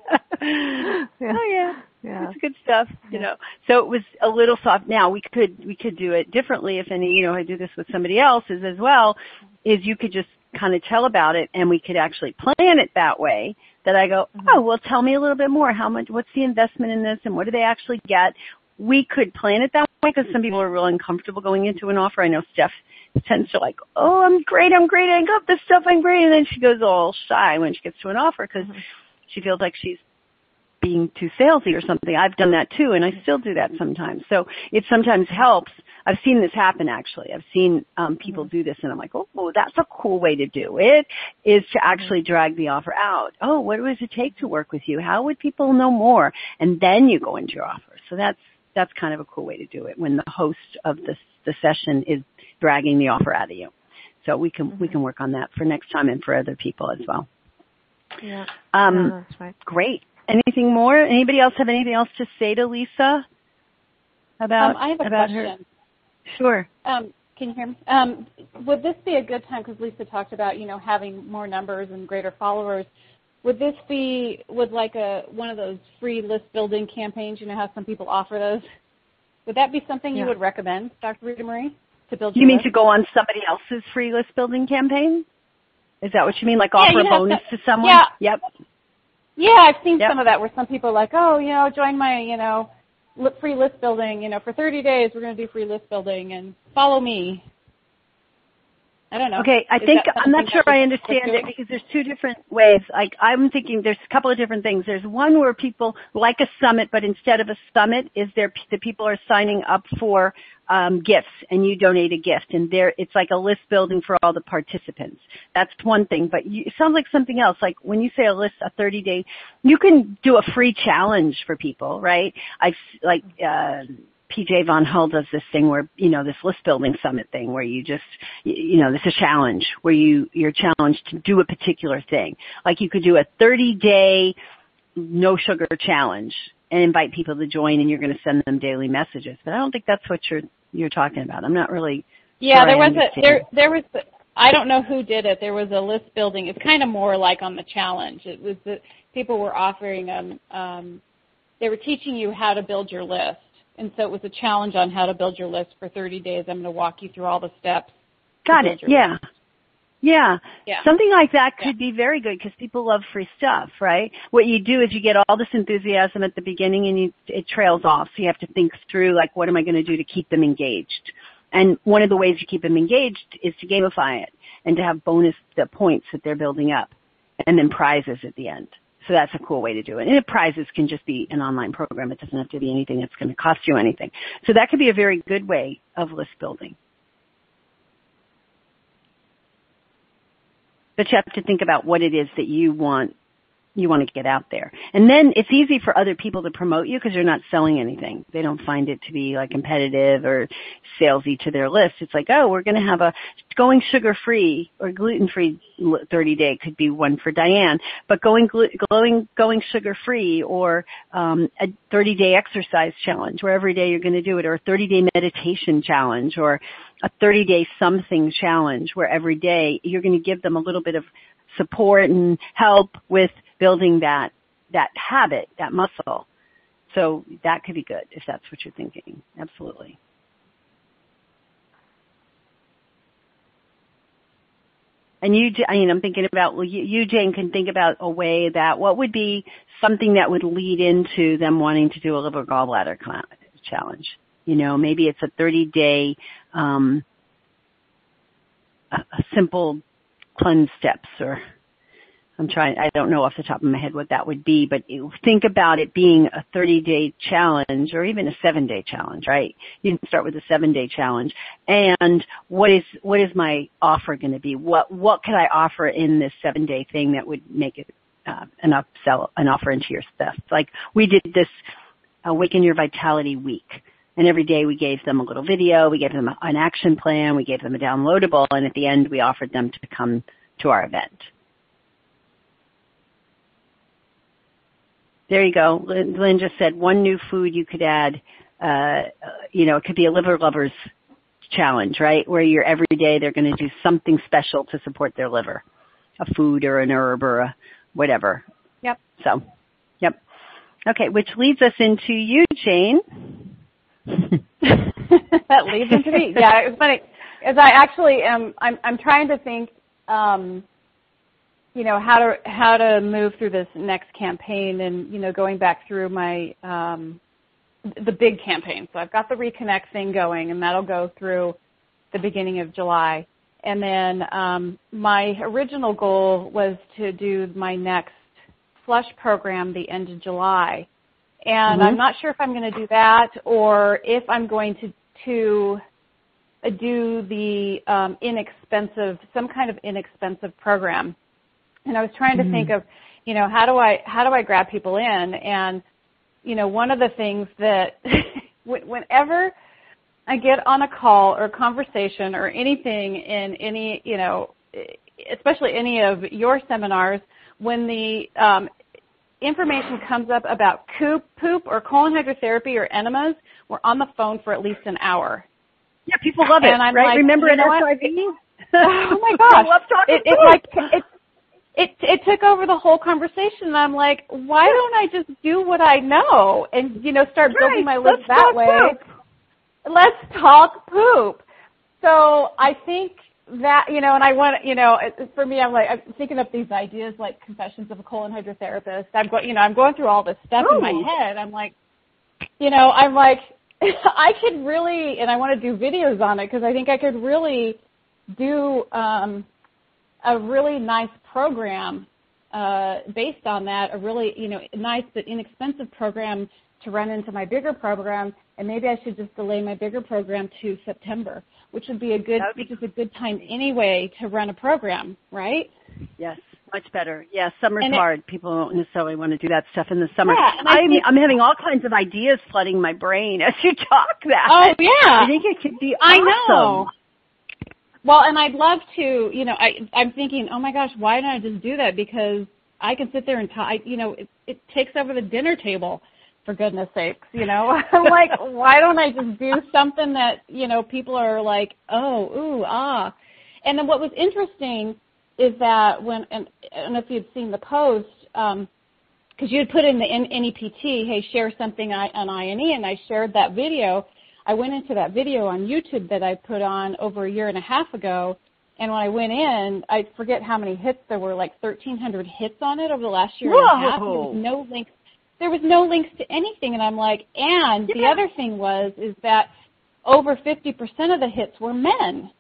A: Oh yeah. It's good stuff, you know. So it was a little soft. Now we could do it differently if any, you know, I do this with somebody else as well, is you could just kind of tell about it and we could actually plan it that way that I go, oh, well, tell me a little bit more. How much, what's the investment in this and what do they actually get? We could plan it that way because some people are real uncomfortable going into an offer. I know Steph tends to like, oh, I'm great, I got this stuff, I'm great. And then she goes all shy when she gets to an offer because she feels like she's being too salesy or something. I've done that too, and I still do that sometimes. So it sometimes helps. I've seen this happen, actually. I've seen people do this, and I'm like, oh, that's a cool way to do it, is to actually drag the offer out. Oh, what does it take to work with you? How would people know more? And then you go into your offer. So that's kind of a cool way to do it when the host of the session is dragging the offer out of you. So we can work on that for next time and for other people as well.
C: Yeah. That's right.
A: Great. Anything more? Anybody else have anything else to say to Lisa about
D: I have a
A: about
D: question.
A: her? Sure.
D: Can you hear me? Would this be a good time, because Lisa talked about, you know, having more numbers and greater followers. Would this be like one of those free list building campaigns? You know how some people offer those? Would that be something you would recommend, Dr. Rita Marie, to build your
A: You mean
D: list?
A: to go on somebody else's free list building campaign? Is that what you mean? Like offer a bonus to someone?
D: Yeah.
A: Yep.
D: Yeah, I've seen some of that where some people are like, oh, you know, join my, you know, free list building, you know, for 30 days we're going to do free list building and follow me. I don't know.
A: Okay, I'm not sure I understand it because there's two different ways. Like I'm thinking there's a couple of different things. There's one where people like a summit, but instead of a summit, the people are signing up for gifts, and you donate a gift, and it's like a list building for all the participants. That's one thing, but it sounds like something else. Like when you say a 30-day, you can do a free challenge for people, right? PJ Von Hull does this thing where, you know, this list building summit thing where you just, you know, this is a challenge where you're challenged to do a particular thing. Like you could do a 30-day no sugar challenge and invite people to join, and you're going to send them daily messages. But I don't think that's what you're talking about. I'm not really.
D: Yeah,
A: sure
D: there was I don't know who did it. There was a list building. It's kind of more like on the challenge. It was that people were offering they were teaching you how to build your list. And so it was a challenge on how to build your list for 30 days. I'm going to walk you through all the steps.
A: Got it. Yeah.
D: List.
A: Yeah. Something like that could be very good because people love free stuff, right? What you do is you get all this enthusiasm at the beginning and it trails off. So you have to think through, like, what am I going to do to keep them engaged? And one of the ways you keep them engaged is to gamify it and to have the points that they're building up and then prizes at the end. So that's a cool way to do it. And the prizes can just be an online program. It doesn't have to be anything that's going to cost you anything. So that could be a very good way of list building. But you have to think about what it is that you want to get out there. And then it's easy for other people to promote you because you're not selling anything. They don't find it to be like competitive or salesy to their list. It's like, oh, we're going to have a going sugar-free or gluten-free 30-day could be one for Diane, but going sugar-free or a 30-day exercise challenge where every day you're going to do it, or a 30-day meditation challenge, or a 30-day something challenge where every day you're going to give them a little bit of support and help with building that habit, that muscle. So that could be good if that's what you're thinking. Absolutely. And I'm thinking about, you, Jane, can think about a way that, what would be something that would lead into them wanting to do a liver gallbladder challenge? You know, maybe it's a 30-day, a simple cleanse steps, or I don't know off the top of my head what that would be, but think about it being a 30-day challenge or even a 7-day challenge, right? You can start with a 7-day challenge. And what is my offer going to be? What can I offer in this 7-day thing that would make it an offer into your stuff? Like we did this Awaken Your Vitality week. And every day we gave them a little video, we gave them an action plan, we gave them a downloadable, and at the end we offered them to come to our event. There you go. Lynn just said one new food you could add. It could be a liver lovers challenge, right? Where you're every day they're going to do something special to support their liver, a food or an herb or a whatever.
D: Yep.
A: So, yep. Okay, which leads us into you, Jane.
D: That leads into me. Yeah, it's funny. As I actually am, I'm trying to think, how to move through this next campaign, and going back through my the big campaign. So I've got the Reconnect thing going, and that'll go through the beginning of July. And then my original goal was to do my next Flush program the end of July. And I'm not sure if I'm going to do that or if I'm going to do the some kind of inexpensive program. And I was trying to think of, how do I grab people in? And, one of the things that whenever I get on a call or a conversation or anything in any, especially any of your seminars, when the information comes up about poop or colon hydrotherapy or enemas, we're on the phone for at least an hour.
A: Yeah, people love it,
D: and I'm
A: right?
D: Like,
A: remember at
D: SIV?
A: Oh
D: my gosh.
A: I love talking
D: It took over the whole conversation, and I'm like, why don't I just do what I know and, start building my list that way? Poop. Let's talk poop. So I think that, and I want, for me, I'm thinking of these ideas like Confessions of a Colon Hydrotherapist. I'm going through all this stuff in my head. I'm like, I could really, and I want to do videos on it because I think I could really do a really nice program based on that, a really, nice but inexpensive program to run into my bigger program, and maybe I should just delay my bigger program to September, which would be a good time anyway to run a program, right?
A: Yes, much better. Yeah, summer's hard. People don't necessarily want to do that stuff in the summer.
D: Yeah,
A: I'm having all kinds of ideas flooding my brain as you talk that.
D: Oh, yeah.
A: I think it could be awesome.
D: I know. Well, and I'd love to, I'm thinking, oh my gosh, why don't I just do that? Because I can sit there and talk, it takes over the dinner table, for goodness sakes, I'm like, why don't I just do something that, people are like, oh, ooh, ah. And then what was interesting is that and I don't know if you'd seen the post, because you had put in the NEPT, hey, share something on INE, and I shared that video. I went into that video on YouTube that I put on over a year and a half ago, and when I went in, I forget how many hits there were, like 1,300 hits on it over the last year and a half. There was no links to anything, and I'm like, the other thing is that over 50% of the hits were men.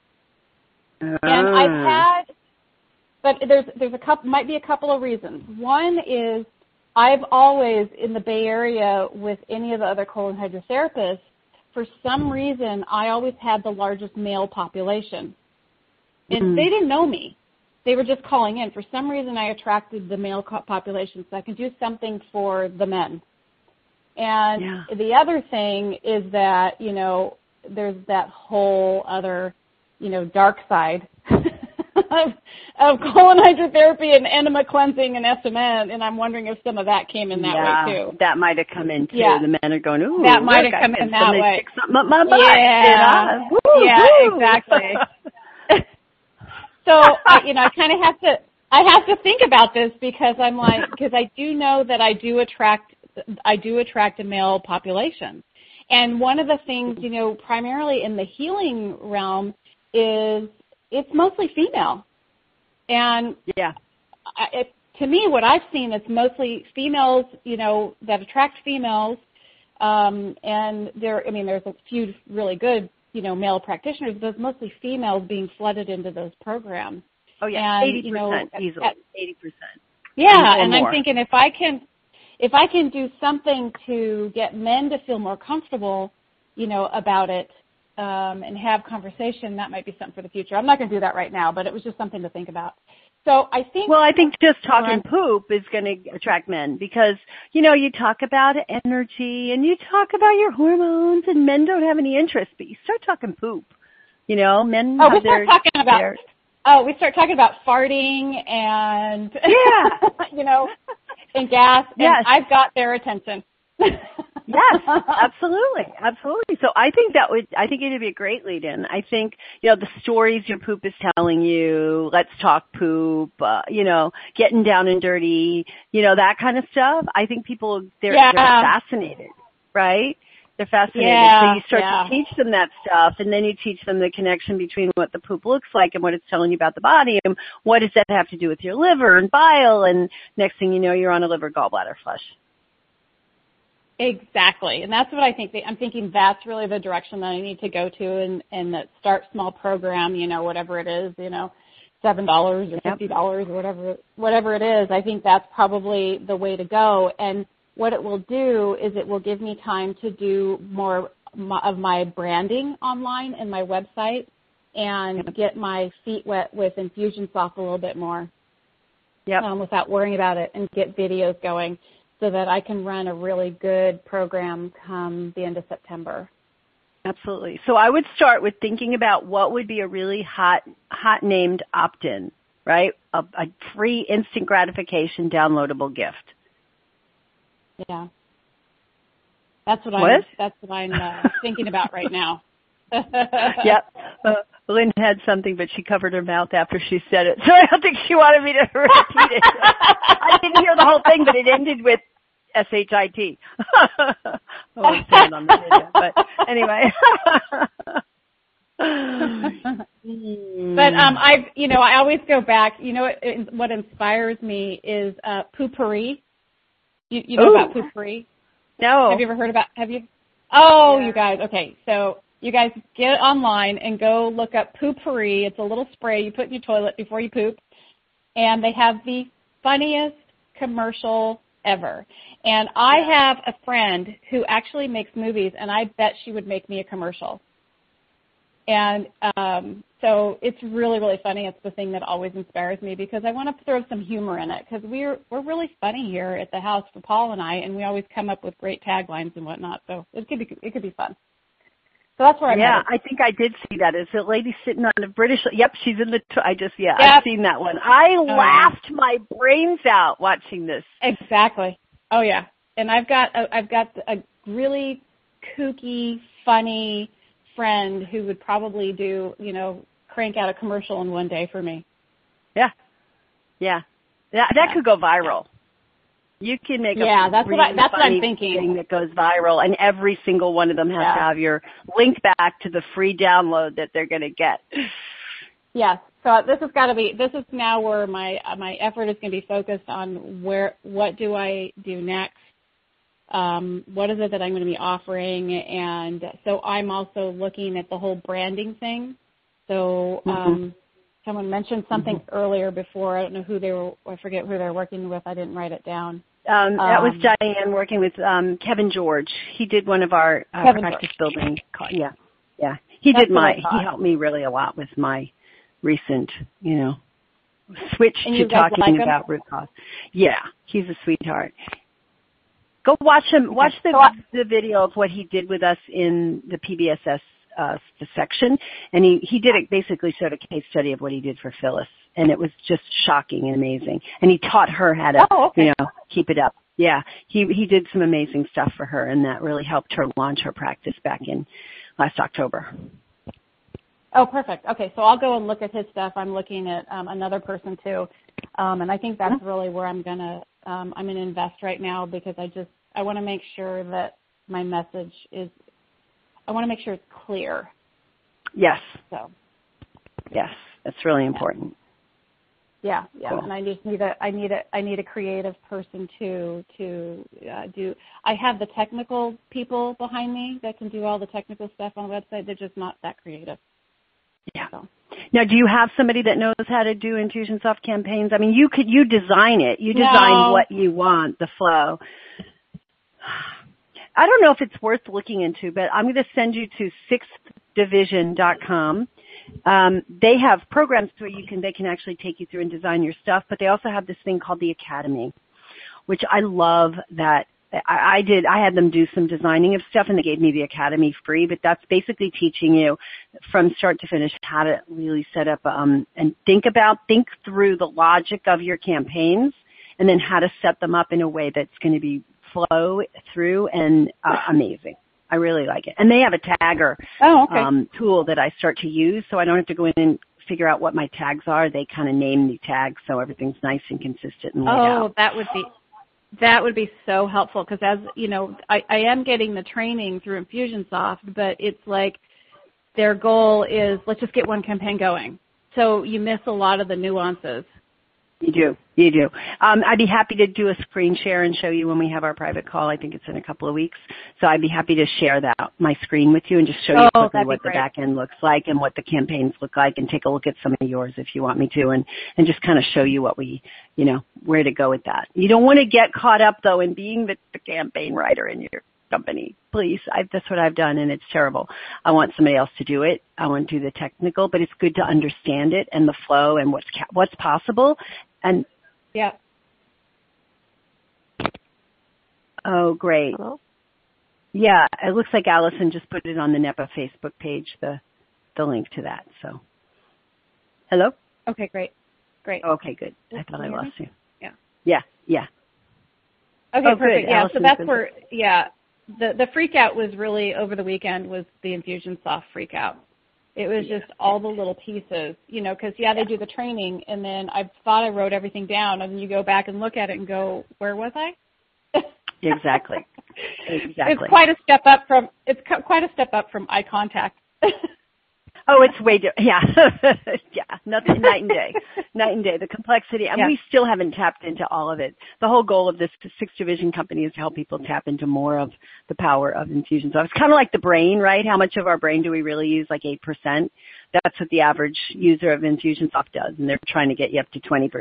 D: And but there's might be a couple of reasons. One is I've always, in the Bay Area with any of the other colon hydrotherapists, for some reason, I always had the largest male population. And they didn't know me. They were just calling in. For some reason, I attracted the male population, so I could do something for the men. And the other thing is that, there's that whole other, dark side of colon hydrotherapy and enema cleansing and SMN, and I'm wondering if some of that came in that way too.
A: That might have come in too. Yeah. The men are going, ooh,
D: that might have come in that way.
A: My butt,
D: exactly. So I kind of have to think about this because because I do know that I do attract a male population, and one of the things primarily in the healing realm is it's mostly female. And to me, what I've seen is mostly females, that attract females. And there's a few really good, male practitioners, but it's mostly females being flooded into those programs.
A: Oh yeah, and, 80% easily, 80%.
D: Yeah, and I'm thinking if I can do something to get men to feel more comfortable, about it, and have conversation, that might be something for the future. I'm not going to do that right now, but it was just something to think about. So I think
A: just talking poop is going to attract men because, you talk about energy and you talk about your hormones and men don't have any interest, but you start talking poop, men
D: we start talking about farting and, and gas, and
A: yes.
D: I've got their attention.
A: Yes, absolutely. So I think it'd be a great lead-in. I think, the stories your poop is telling you, let's talk poop, getting down and dirty, that kind of stuff. I think people, they're fascinated, right? They're fascinated.
D: Yeah,
A: so you start to teach them that stuff, and then you teach them the connection between what the poop looks like and what it's telling you about the body, and what does that have to do with your liver and bile, and next thing you know, you're on a liver gallbladder flush.
D: Exactly. And that's what I think. I'm thinking that's really the direction that I need to go to, and that start small program, whatever it is, $7 or $50 or whatever it is. I think that's probably the way to go. And what it will do is it will give me time to do more of my branding online and my website and get my feet wet with Infusionsoft a little bit more without worrying about it, and get videos going, so that I can run a really good program come the end of September.
A: Absolutely. So I would start with thinking about what would be a really hot named opt-in, right? A free instant gratification downloadable gift.
D: Yeah. That's what I'm thinking about right now.
A: Yep. Lynn had something, but she covered her mouth after she said it, so I don't think she wanted me to repeat it. I didn't hear the whole thing, but it ended with SHIT. I won't say it on the video, but anyway.
D: But I always go back. What inspires me is Poopery. You know about Poopery?
A: No.
D: Have you ever heard about? Have you? Oh, yeah. You guys. Okay, so you guys get online and go look up Poopery. It's a little spray you put in your toilet before you poop, and they have the funniest commercial ever. And I have a friend who actually makes movies, and I bet she would make me a commercial. And so it's really, really funny. It's the thing that always inspires me, because I want to throw some humor in it, because we're really funny here at the house for Paul and I, and we always come up with great taglines and whatnot. So it could be fun. So that's where I'm headed.
A: I think I did see that. Is the lady sitting on a British? Yep, she's in the.
D: Yep.
A: I've seen that one. I laughed my brains out watching this.
D: Exactly. Oh yeah, and I've got a really kooky, funny friend who would probably do, crank out a commercial in one day for me.
A: Yeah. That could go viral. You can make
D: that's what I'm thinking.
A: Thing that goes viral, and every single one of them has to have your link back to the free download that they're going to get.
D: Yes. So this is now where my effort is going to be focused on what do I do next? What is it that I'm going to be offering? And so I'm also looking at the whole branding thing. So someone mentioned something earlier before. I don't know I forget who they're working with. I didn't write it down.
A: That was Diane working with Kevin George. He did one of our practice building. Yeah. He helped me really a lot with my recent, switch to talking about root cause. Yeah, he's a sweetheart. Go watch him. Watch the video of what he did with us in the PBSS section, and he basically showed a case study of what he did for Phyllis, and it was just shocking and amazing. And he taught her how to, keep it up. Yeah, he did some amazing stuff for her, and that really helped her launch her practice back in last October.
D: Oh, perfect. Okay, so I'll go and look at his stuff. I'm looking at another person too, and I think that's really where I'm gonna invest right now, because I want to make sure that my message is. I want to make sure it's clear.
A: Yes.
D: So.
A: Yes, that's really important.
D: Yeah.
A: Cool.
D: And I need a creative person to do. I have the technical people behind me that can do all the technical stuff on the website. They're just not that creative.
A: Yeah.
D: So.
A: Now, do you have somebody that knows how to do Infusionsoft campaigns? I mean, you design it. You design what you want, the flow. I don't know if it's worth looking into, but I'm going to send you to sixthdivision.com. They have programs where they can actually take you through and design your stuff, but they also have this thing called the Academy, which I love that. I had them do some designing of stuff, and they gave me the Academy free, but that's basically teaching you from start to finish how to really set up and think through the logic of your campaigns and then how to set them up in a way that's going to be flow through and amazing. I really like it. And they have a tagger tool that I start to use, so I don't have to go in and figure out what my tags are. They kind of name the tags, so everything's nice and consistent and laid out.
D: That would be so helpful, because as you know, I am getting the training through Infusionsoft, but it's like their goal is let's just get one campaign going. So you miss a lot of the nuances.
A: You do. I'd be happy to do a screen share and show you when we have our private call. I think it's in a couple of weeks. So I'd be happy to share my screen with you and just show you quickly what the back end looks like and what the campaigns look like, and take a look at some of yours if you want me to, and just kind of show you what where to go with that. You don't want to get caught up, though, in being the campaign writer in your company. Please. That's what I've done, and it's terrible. I want somebody else to do it. I want to do the technical, but it's good to understand it and the flow and what's possible. And
D: yeah.
A: Oh, great.
C: Hello?
A: Yeah, it looks like Allison just put it on the NEPA Facebook page, the link to that. So, hello?
D: Okay, great.
A: Okay, good. I thought I lost you.
D: Yeah.
A: Yeah.
D: Okay, perfect.
A: Good.
D: Yeah,
A: Allison,
D: so that's where, the freak out was really over the weekend was the Infusionsoft freak out. It was just all the little pieces, because, they do the training, and then I thought I wrote everything down, and you go back and look at it and go, where was I?
A: Exactly.
D: It's quite a step up from eye contact.
A: Oh, it's way different. Yeah. Nothing, night and day, the complexity. And we still haven't tapped into all of it. The whole goal of this 6-division company is to help people tap into more of the power of Infusionsoft. It's kind of like the brain, right? How much of our brain do we really use? Like 8%. That's what the average user of Infusionsoft does, and they're trying to get you up to 20%.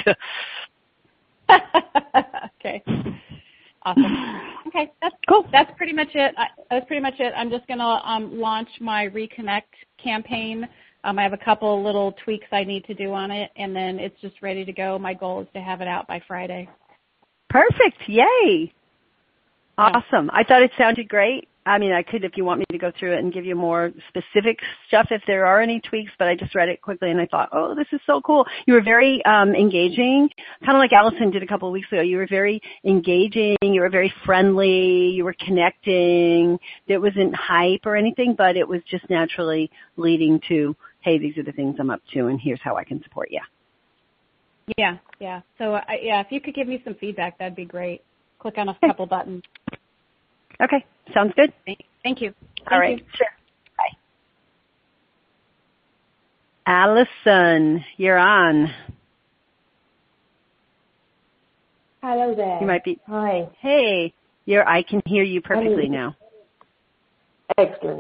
D: Okay. Awesome. Okay, that's cool. That's pretty much it. I'm just going to launch my Reconnect campaign. I have a couple little tweaks I need to do on it, and then it's just ready to go. My goal is to have it out by Friday.
A: Perfect. Yay. Awesome. I thought it sounded great. I mean, I could, if you want me to go through it and give you more specific stuff if there are any tweaks, but I just read it quickly and I thought, oh, this is so cool. You were very engaging, kind of like Allison did a couple of weeks ago. You were very engaging. You were very friendly. You were connecting. It wasn't hype or anything, but it was just naturally leading to, hey, these are the things I'm up to, and here's how I can support you.
D: Yeah. So, if you could give me some feedback, that'd be great. Click on a couple buttons.
A: Okay. Sounds good.
D: Thank you.
A: All right. Sure. Bye. Allison, you're on.
H: Hello there.
A: You might be.
H: Hi.
A: Hey. I can hear you perfectly now.
H: Excellent.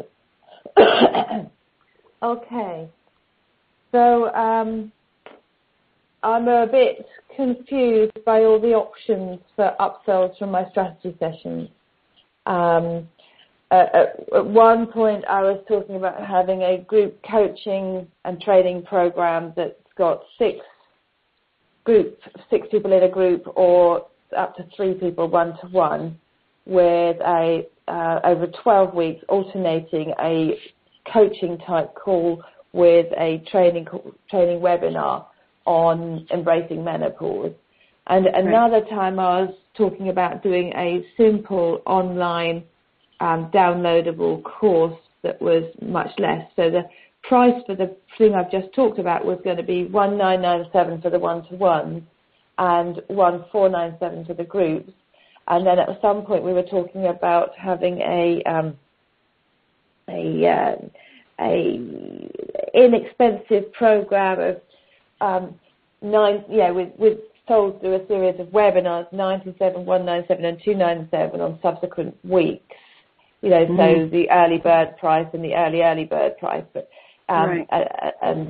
H: Okay. So I'm a bit confused by all the options for upsells from my strategy sessions. At one point, I was talking about having a group coaching and training program that's got 6 people in a group, or up to 3 people one-to-one, with over 12 weeks alternating a coaching type call with a training webinar on embracing menopause. And another time I was talking about doing a simple online downloadable course that was much less. So the price for the thing I've just talked about was going to be $1,997 for the one-to-ones and $1,497 for the groups. And then at some point we were talking about having a inexpensive program of with sold through a series of webinars, 97, 197 and 297 on subsequent weeks. So the early bird price and the early bird price. But and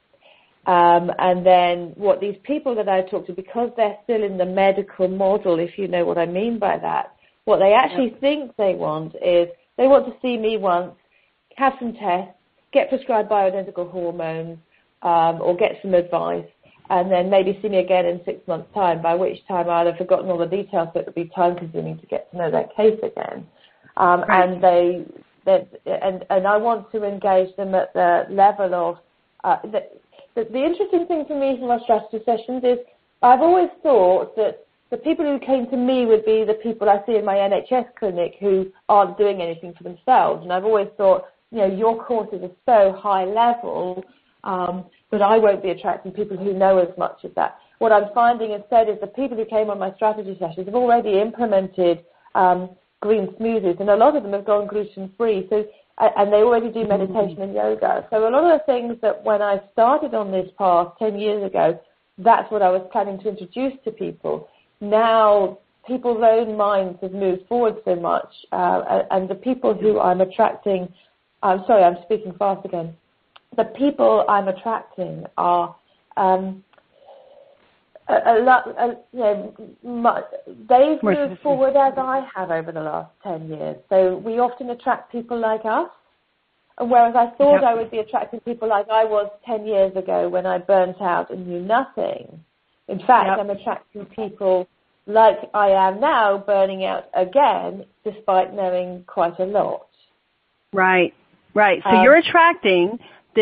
H: then what these people that I talk to, because they're still in the medical model, if you know what I mean by that, what they actually think they want is they want to see me once, have some tests, get prescribed bioidentical hormones, or get some advice, and then maybe see me again in 6 months' time, by which time I'd have forgotten all the details, so it would be time-consuming to get to know their case again. And I want to engage them at the level of the interesting thing for me from our strategy sessions is I've always thought that the people who came to me would be the people I see in my NHS clinic who aren't doing anything for themselves. And I've always thought, your courses are so high level that I won't be attracting people who know as much as that. What I'm finding instead is the people who came on my strategy sessions have already implemented green smoothies, and a lot of them have gone gluten-free. So, and they already do meditation and yoga. So a lot of the things that when I started on this path 10 years ago, that's what I was planning to introduce to people. Now, people's own minds have moved forward so much, and the people who I'm attracting, I'm sorry, I'm speaking fast again. The people I'm attracting are they've moved forward as I have over the last 10 years. So we often attract people like us, whereas I thought I would be attracting people like I was 10 years ago when I burnt out and knew nothing. In fact, I'm attracting people like I am now, burning out again, despite knowing quite a lot.
A: Right. So you're attracting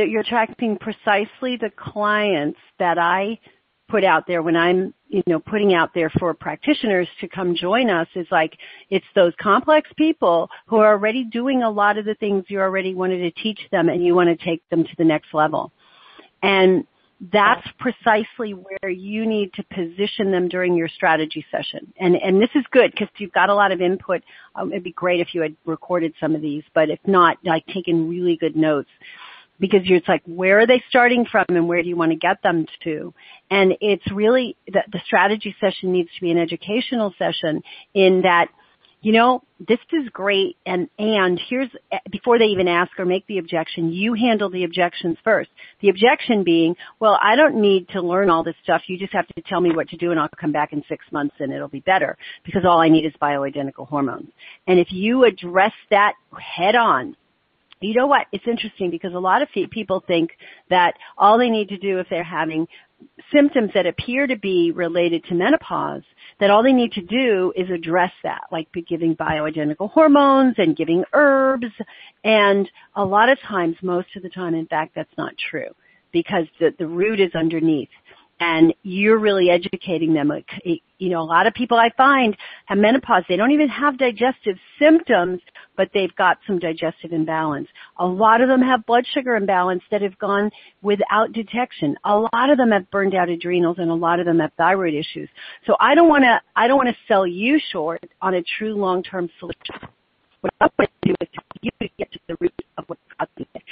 A: precisely the clients that I put out there when I'm, putting out there for practitioners to come join us. Is like, it's those complex people who are already doing a lot of the things you already wanted to teach them, and you want to take them to the next level. And that's precisely where you need to position them during your strategy session. And this is good because you've got a lot of input. It'd be great if you had recorded some of these, but if not, like taking really good notes. Because it's like, where are they starting from and where do you want to get them to? And it's really, the strategy session needs to be an educational session in that, this is great. And here's, before they even ask or make the objection, you handle the objections first. The objection being, well, I don't need to learn all this stuff. You just have to tell me what to do and I'll come back in 6 months and it'll be better because all I need is bioidentical hormones. And if you address that head on, you know what? It's interesting because a lot of people think that all they need to do if they're having symptoms that appear to be related to menopause, that all they need to do is address that, like giving bioidentical hormones and giving herbs. And a lot of times, most of the time, in fact, that's not true because the root is underneath. And you're really educating them. A lot of people I find have menopause. They don't even have digestive symptoms, but they've got some digestive imbalance. A lot of them have blood sugar imbalance that have gone without detection. A lot of them have burned out adrenals, and a lot of them have thyroid issues. So I don't want to sell you short on a true long-term solution. What I want to do is help you to get to the root of what's causing it.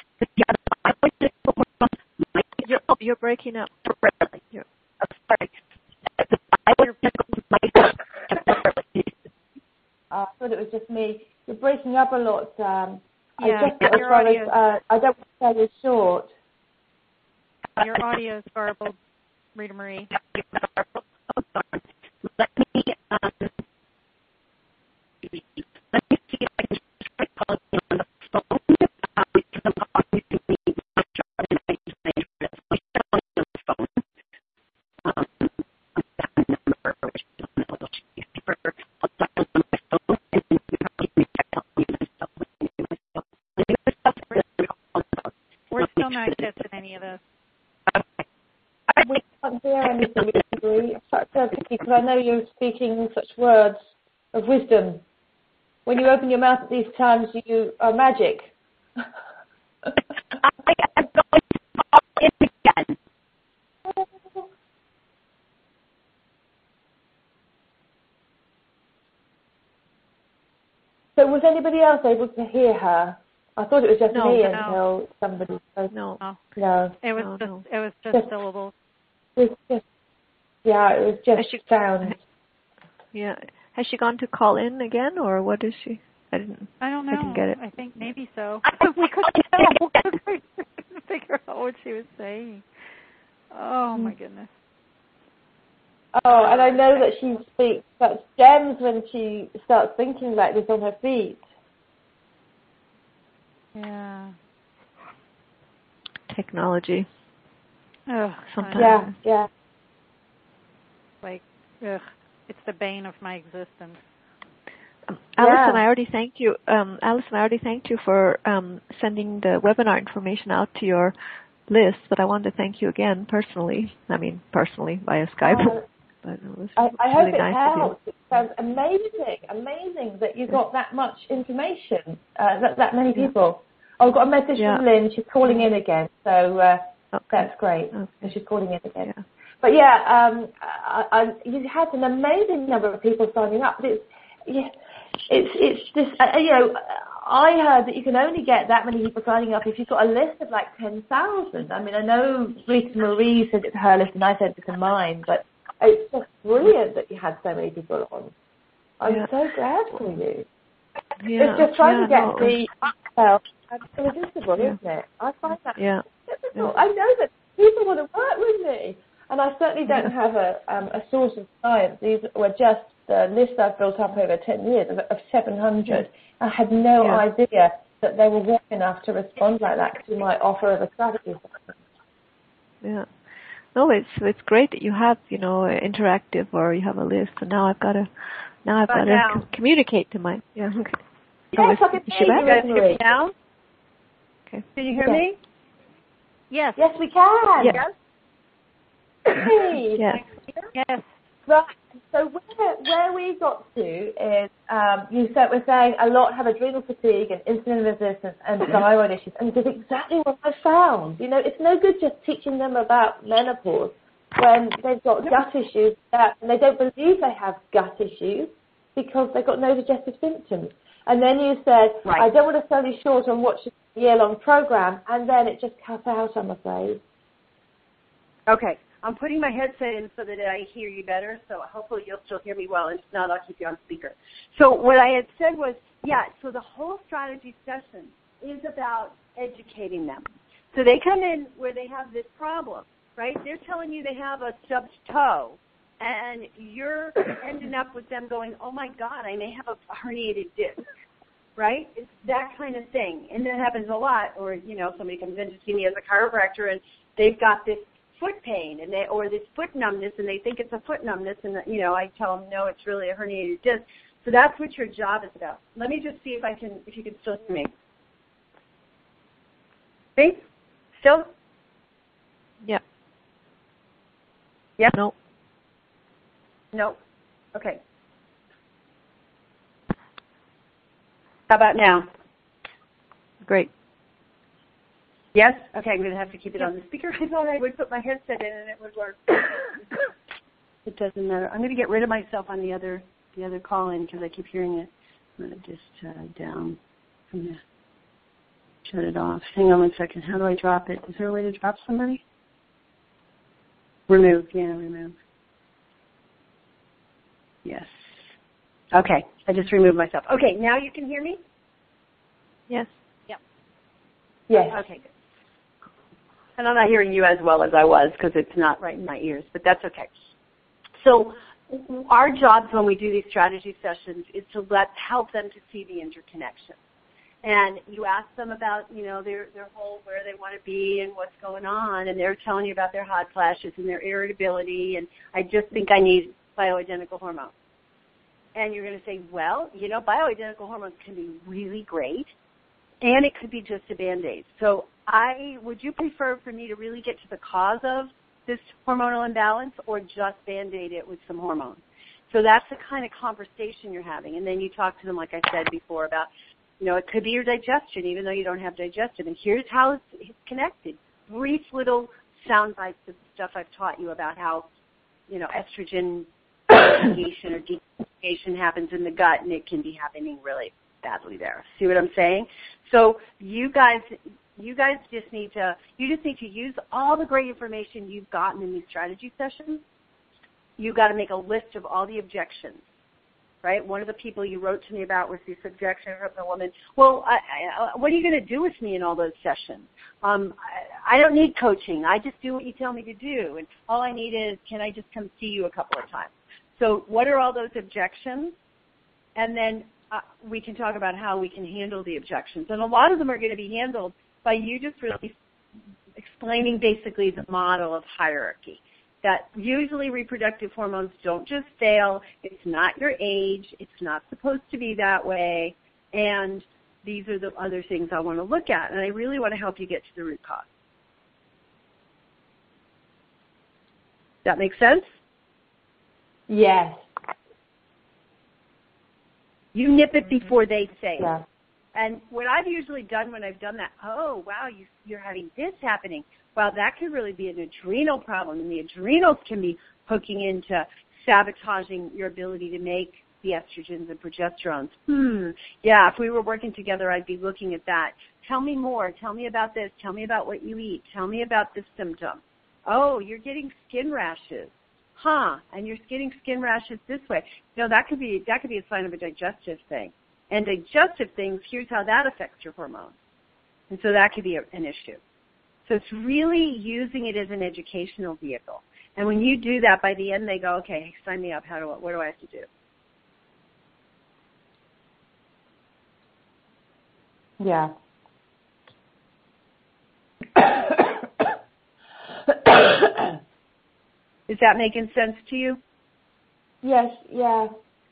C: You're breaking up.
A: Sorry.
H: I thought it was just me. You're breaking up a lot.
B: Your audio.
H: I don't want to sell you short.
B: Your audio is garbled, Rita Marie.
A: Let me see if I can try calling you on the phone because I'm calling you to me.
B: We're still not catching any of this.
H: We can't hear anything, because I know you're speaking such words of wisdom. When you open your mouth at these times, you are magic.
A: I am going to call in again.
H: So was anybody else able to hear her? I thought it was just me until somebody spoke.
B: No.
C: It
B: was just syllables.
H: It was just sound.
C: Yeah. Has she gone to call in again, or what is she?
B: I don't know.
C: I didn't get it.
B: I think maybe so. We couldn't tell. We couldn't figure out what she was saying. Oh, my goodness.
H: Oh, and I know that she speaks such gems when she starts thinking like this on her feet.
B: Yeah.
C: Technology.
B: Oh,
C: sometimes.
H: Yeah.
B: Like, it's the bane of my existence.
C: Alison, I already thanked you. Alison, I already thanked you for sending the webinar information out to your list, but I wanted to thank you again personally. I mean, personally via Skype. But it was
H: I hope
C: really
H: it
C: nice
H: helps. It sounds amazing that you got that much information, that many people. Oh, I've got a message from Lynn. She's calling in again, so that's great. Okay. She's calling in again. Yeah. But you had an amazing number of people signing up. But it's just I heard that you can only get that many people signing up if you've got a list of like 10,000. I mean, I know Rita Marie said it to her list and I said it to mine, but it's just brilliant that you had so many people on. I'm so glad for you. Yeah. It's just trying to get the upsell irresistible, isn't it? I find that difficult. I know that people want to work with me, and I certainly don't have a source of clients. These were just the list I've built up over 10 years of 700. I had no idea that they were warm enough to respond like that to my offer of a strategy session.
C: Yeah. No, it's great that you have, interactive, or you have a list. And now I've got to communicate to my
F: Yes, I can hear you now.
C: Okay.
F: Can you hear me?
B: Yes.
H: Yes, we can.
C: Yes.
H: Hey.
B: Yes.
H: Right. So where we got to is we're saying a lot have adrenal fatigue and insulin resistance and thyroid issues, and this is exactly what I found. It's no good just teaching them about menopause when they've got gut issues and they don't believe they have gut issues because they've got no digestive symptoms. And then you said, I don't want to sell you short on watching a year-long program, and then it just cut out, I'm afraid.
A: Okay. I'm putting my headset in so that I hear you better, so hopefully you'll still hear me well, and if not, I'll keep you on speaker. So what I had said was, so the whole strategy session is about educating them. So they come in where they have this problem, right? They're telling you they have a stubbed toe, and you're ending up with them going, oh, my God, I may have a herniated disc, right? It's that kind of thing. And that happens a lot, or, somebody comes in to see me as a chiropractor, and they've got this foot pain or this foot numbness, and they think it's a foot numbness, and I tell them no, it's really a herniated disc. So that's what your job is about. Let me just see if you can still hear me. See? Still?
C: Yeah.
A: Yeah.
C: No.
A: No. Okay. How about now?
C: Great.
A: Yes? Okay, I'm going to have to keep it on the speaker. I thought I would put my headset in and it would work. It doesn't matter. I'm going to get rid of myself on the other call-in because I keep hearing it. I'm going to just down. I'm going to shut it off. Hang on 1 second. How do I drop it? Is there a way to drop somebody? Remove. Yeah, remove. Yes. Okay, I just removed myself. Okay, now you can hear me?
C: Yes.
H: Yes.
A: Okay, good. And I'm not hearing you as well as I was because it's not right in my ears, but that's okay. So our jobs when we do these strategy sessions is to help them to see the interconnection. And you ask them about, their whole where they want to be and what's going on, and they're telling you about their hot flashes and their irritability, and I just think I need bioidentical hormones. And you're going to say, well, bioidentical hormones can be really great, and it could be just a Band-Aid. So would you prefer for me to really get to the cause of this hormonal imbalance or just Band-Aid it with some hormones? So that's the kind of conversation you're having. And then you talk to them, like I said before, about, it could be your digestion, even though you don't have digestion. And here's how it's connected. Brief little sound bites of stuff I've taught you about how, estrogen aggregation or degradation happens in the gut, and it can be happening really badly there. See what I'm saying? So you guys just need to use all the great information you've gotten in these strategy sessions. You've got to make a list of all the objections, right? One of the people you wrote to me about was this objection from the woman, well, what are you going to do with me in all those sessions? I don't need coaching. I just do what you tell me to do, and all I need is, can I just come see you a couple of times? So what are all those objections? And then we can talk about how we can handle the objections. And a lot of them are going to be handled by you just really explaining basically the model of hierarchy, that usually reproductive hormones don't just fail. It's not your age. It's not supposed to be that way. And these are the other things I want to look at. And I really want to help you get to the root cause. That make sense?
H: Yes.
A: You nip it before they say it.
H: Yeah.
A: And what I've usually done when I've done that, oh, wow, you're having this happening. Well, that could really be an adrenal problem, and the adrenals can be hooking into sabotaging your ability to make the estrogens and progesterones. Yeah, if we were working together, I'd be looking at that. Tell me more. Tell me about this. Tell me about what you eat. Tell me about this symptom. Oh, you're getting skin rashes. And you're getting skin rashes this way. That could be a sign of a digestive thing. And digestive things, here's how that affects your hormones. And so that could be an issue. So it's really using it as an educational vehicle. And when you do that, by the end they go, okay, sign me up. What do I have to do?
H: Yeah.
A: Is that making sense to you?
H: Yes, yeah.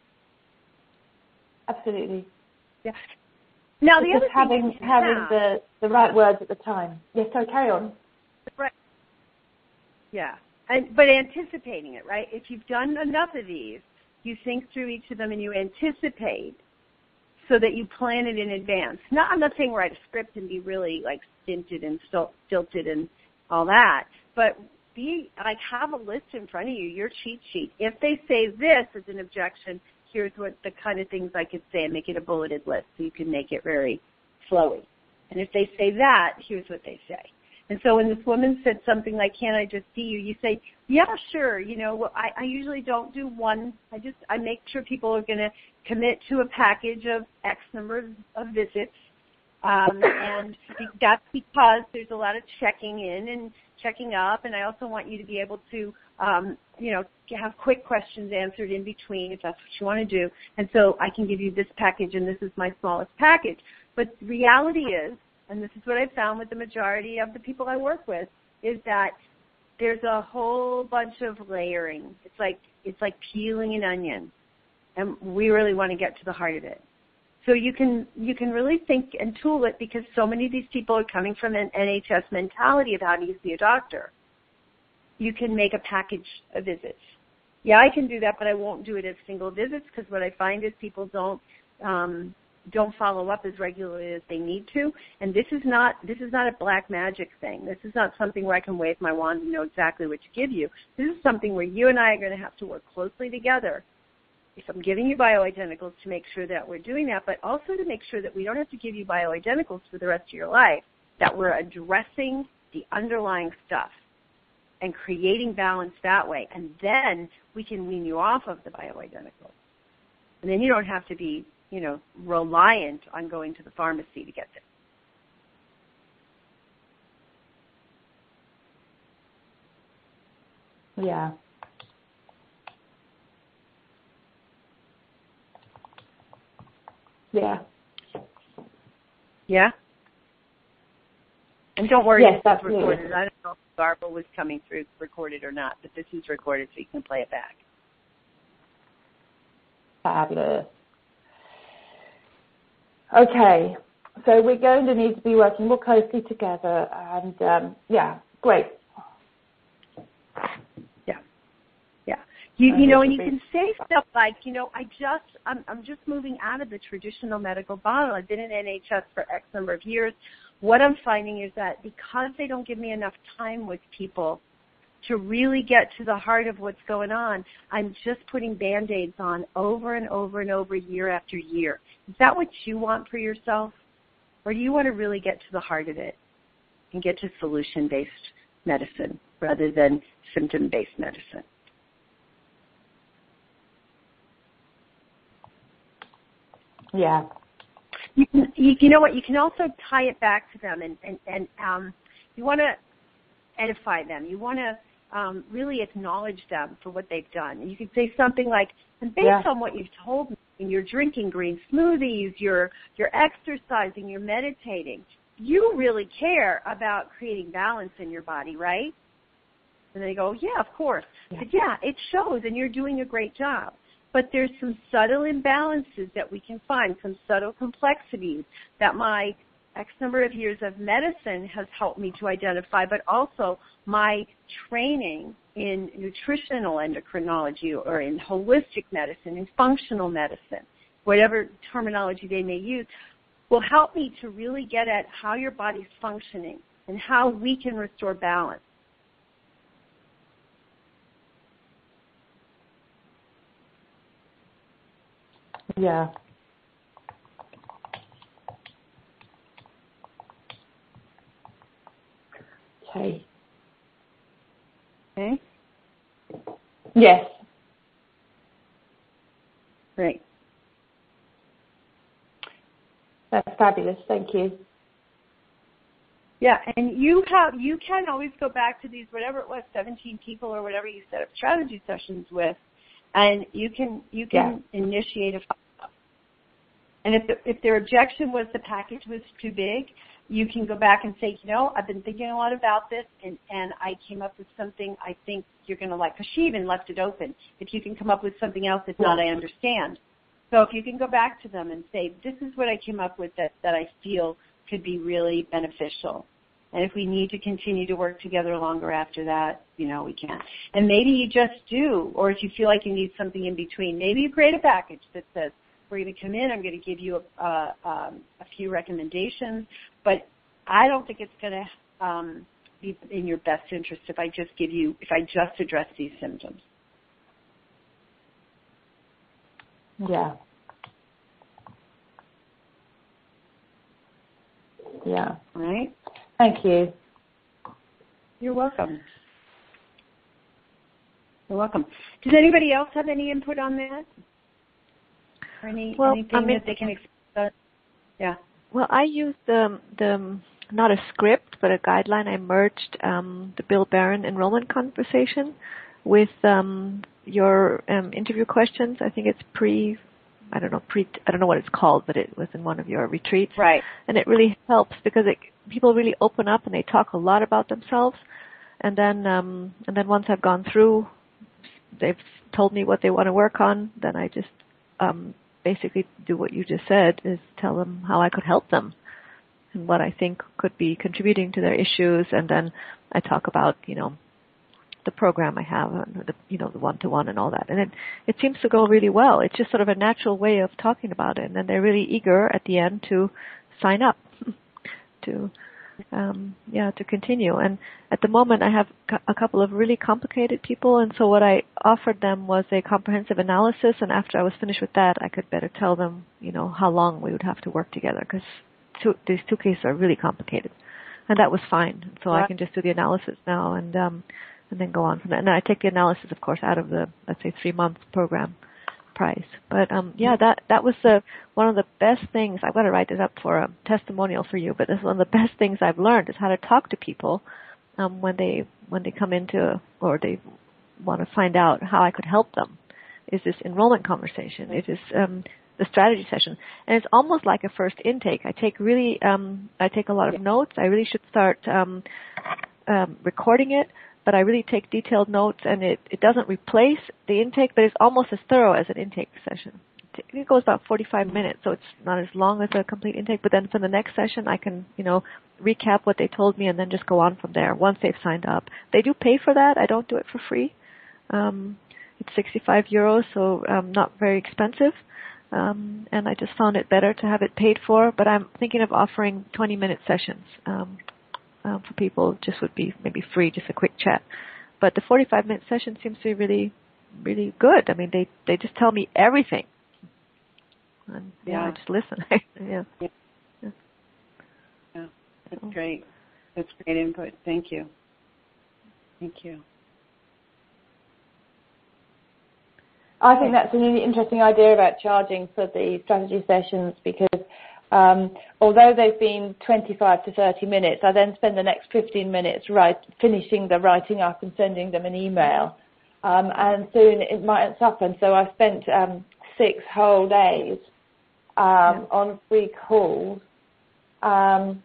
H: Absolutely.
A: Yeah. Now the other
H: thing having the right words at the time. Yes, so carry on.
A: Right. Yeah. But anticipating it, right? If you've done enough of these, you think through each of them and you anticipate so that you plan it in advance. I'm not saying write a script and be really like stilted and and all that, but have a list in front of you, your cheat sheet. If they say this as an objection, here's what the kind of things I could say, and make it a bulleted list so you can make it very flowy. And if they say that, here's what they say. And so when this woman said something like, "Can I just see you?" you say, "Yeah, sure." I usually don't do one. I make sure people are going to commit to a package of X number of visits. And that's because there's a lot of checking in and checking up, and I also want you to be able to, have quick questions answered in between if that's what you want to do. And so I can give you this package, and this is my smallest package. But the reality is, and this is what I've found with the majority of the people I work with, is that there's a whole bunch of layering. It's like peeling an onion, and we really want to get to the heart of it. So you can really think and tool it, because so many of these people are coming from an NHS mentality of how do you see a doctor. You can make a package of visits. Yeah, I can do that, but I won't do it as single visits, because what I find is people don't follow up as regularly as they need to. And this is not a black magic thing. This is not something where I can wave my wand and know exactly what to give you. This is something where you and I are going to have to work closely together. If I'm giving you bioidenticals, to make sure that we're doing that, but also to make sure that we don't have to give you bioidenticals for the rest of your life, that we're addressing the underlying stuff and creating balance that way. And then we can wean you off of the bioidenticals. And then you don't have to be, reliant on going to the pharmacy to get them.
H: Yeah. Yeah.
A: Yeah? And don't worry,
H: yes,
A: this is recorded. I don't know if Barbara was coming through recorded or not, but this is recorded so you can play it back.
H: Fabulous. Okay, so we're going to need to be working more closely together, and great.
A: And you can say stuff like, I'm just moving out of the traditional medical model. I've been in NHS for X number of years. What I'm finding is that because they don't give me enough time with people to really get to the heart of what's going on, I'm just putting Band-Aids on over and over and over, year after year. Is that what you want for yourself? Or do you want to really get to the heart of it and get to solution-based medicine rather than symptom-based medicine?
H: Yeah.
A: You know what? You can also tie it back to them, and you want to edify them. You want to really acknowledge them for what they've done. And you can say something like, and based on what you've told me, you're drinking green smoothies, you're exercising, you're meditating, you really care about creating balance in your body, right? And they go, yeah, of course. I said, yeah, it shows, and you're doing a great job. But there's some subtle imbalances that we can find, some subtle complexities that my X number of years of medicine has helped me to identify, but also my training in nutritional endocrinology or in holistic medicine, in functional medicine, whatever terminology they may use, will help me to really get at how your body's functioning and how we can restore balance.
H: Yeah. Okay.
A: Okay?
H: Yes.
A: Great.
H: That's fabulous. Thank you.
A: Yeah, and you can always go back to these, whatever it was, 17 people or whatever you set up strategy sessions with, and you can initiate a follow-up. And if their objection was the package was too big, you can go back and say, I've been thinking a lot about this, and I came up with something I think you're going to like, because she even left it open. If you can come up with something else, if not, I understand. So if you can go back to them and say, this is what I came up with that I feel could be really beneficial. And if we need to continue to work together longer after that, we can. And maybe you just do, or if you feel like you need something in between, maybe you create a package that says, we're going to come in, I'm going to give you a few recommendations, but I don't think it's going to be in your best interest if I just address these symptoms.
H: Yeah. Yeah.
A: All right?
H: Thank you.
A: You're welcome. You're welcome. Does anybody else have any input on that? Or anything that they can express? Yeah.
C: Well, I used the not a script, but a guideline. I merged the Bill Barron enrollment conversation with your interview questions. I think it's I don't know what it's called, but it was in one of your retreats.
A: Right.
C: And it really helps because people really open up and they talk a lot about themselves. And then once I've gone through, they've told me what they want to work on, then I just basically do what you just said, is tell them how I could help them and what I think could be contributing to their issues. And then I talk about, the program I have, the one-to-one and all that. And it seems to go really well. It's just sort of a natural way of talking about it. And then they're really eager at the end to sign up to continue. And at the moment I have a couple of really complicated people. And so what I offered them was a comprehensive analysis. And after I was finished with that, I could better tell them, how long we would have to work together, because these two cases are really complicated. And that was fine. So I can just do the analysis now and then go on from that. And I take the analysis, of course, out of the, let's say, 3-month program price. But that was one of the best things. I've got to write this up for a testimonial for you. But this is one of the best things I've learned, is how to talk to people when they come into, or they want to find out how I could help them. Is this enrollment conversation? It is the strategy session, and it's almost like a first intake. I take a lot of notes. I really should start recording it. But I really take detailed notes, and it doesn't replace the intake, but it's almost as thorough as an intake session. It goes about 45 minutes, so it's not as long as a complete intake. But then for the next session, I can, recap what they told me and then just go on from there once they've signed up. They do pay for that. I don't do it for free. It's €65, so not very expensive. And I just found it better to have it paid for. But I'm thinking of offering 20-minute sessions. For people, just would be maybe free, just a quick chat. But the 45-minute session seems to be really, really good. I mean, they just tell me everything. And I just listen. Yeah.
A: That's great. That's great input. Thank you.
H: I think that's a really interesting idea about charging for the strategy sessions, because although they've been 25 to 30 minutes, I then spend the next 15 minutes finishing the writing up and sending them an email. And soon it mightens up. And so I spent 6 whole days on free calls. And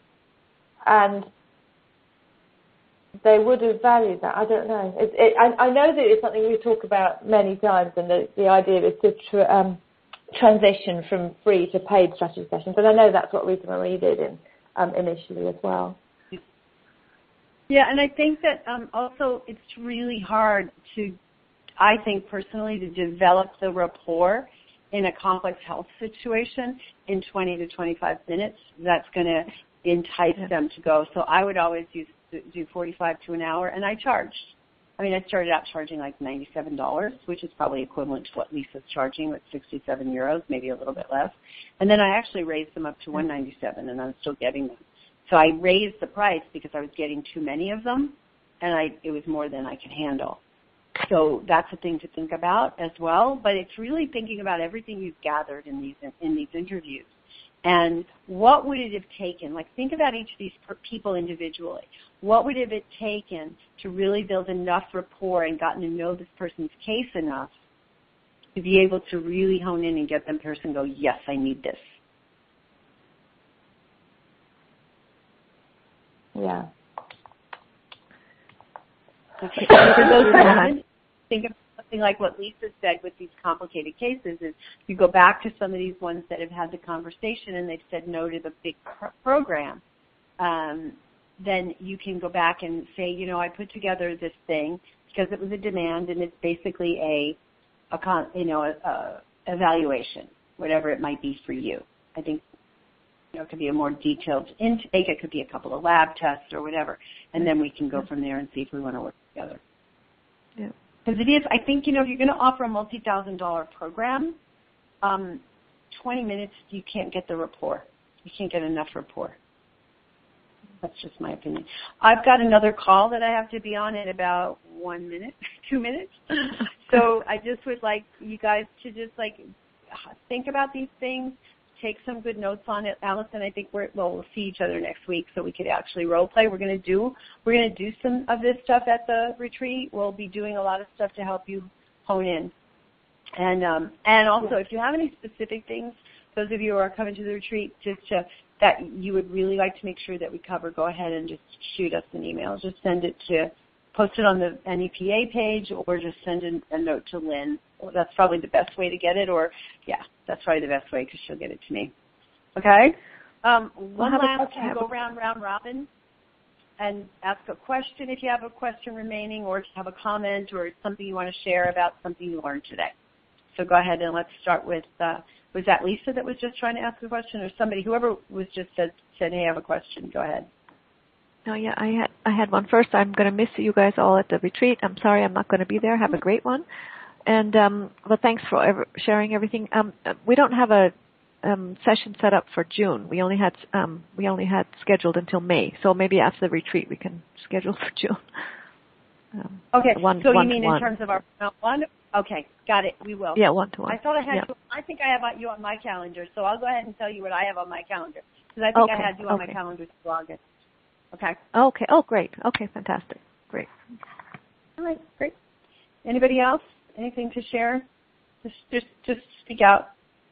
H: they would have valued that. I don't know. I know that it's something we talk about many times, and the idea is to transition from free to paid strategy sessions, and I know that's what Rita Marie did in initially as well.
A: Yeah, and I think that also it's really hard I think personally, to develop the rapport in a complex health situation in 20 to 25 minutes. That's going to entice them to go. So I would always do 45 to an hour, and I charged. I mean, I started out charging like $97, which is probably equivalent to what Lisa's charging, with 67 euros, maybe a little bit less. And then I actually raised them up to $197, and I'm still getting them. So I raised the price because I was getting too many of them, and it was more than I could handle. So that's a thing to think about as well. But it's really thinking about everything you've gathered in these interviews. And what would it have taken? Like, think about each of these people individually. What would it have taken to really build enough rapport and gotten to know this person's case enough to be able to really hone in and get them person go, yes, I need this.
H: Yeah.
A: Okay. For those who haven't, think of something like what Lisa said with these complicated cases is you go back to some of these ones that have had the conversation and they've said no to the big program. Then you can go back and say, you know, I put together this thing because it was a demand, and it's basically a evaluation, whatever it might be for you. I think, you know, it could be a more detailed intake. It could be a couple of lab tests or whatever, and then we can go from there and see if we want to work together.
C: Yeah.
A: Because it is, I think, you know, if you're going to offer a multi-$1,000 program, 20 minutes, you can't get the rapport. You can't get enough rapport. That's just my opinion. I've got another call that I have to be on in about 1 minute, 2 minutes. So I just would like you guys to just like think about these things, take some good notes on it. Allison, I think we'll see each other next week so we could actually role play. We're going to do some of this stuff at the retreat. We'll be doing a lot of stuff to help you hone in. And also, if you have any specific things, those of you who are coming to the retreat, that you would really like to make sure that we cover, go ahead and just shoot us an email. Just post it on the NEPA page, or just send a note to Lynn. That's probably the best way to get it, that's probably the best way because she'll get it to me. Okay? One last, go round robin and ask a question if you have a question remaining, or if you have a comment or something you want to share about something you learned today. So go ahead and let's start with, was that Lisa that was just trying to ask a question, or somebody, whoever was just said, hey, I have a question. Go ahead.
C: No, yeah, I had one first. I'm going to miss you guys all at the retreat. I'm sorry I'm not going to be there. Have a great one. And well, thanks for sharing everything. We don't have a session set up for June. We only had scheduled until May. So maybe after the retreat we can schedule for June.
A: Okay. So you mean in terms of our one? Okay, got it. We will.
C: Yeah, 1-to-1.
A: I thought I had. Yeah. I think I have you on my calendar, so I'll go ahead and tell you what I have on my calendar, because I think I had you on my calendar to August. Okay.
C: Okay. Oh, great. Okay, fantastic. Great.
A: All right, great. Anybody else? Anything to share? Just speak out.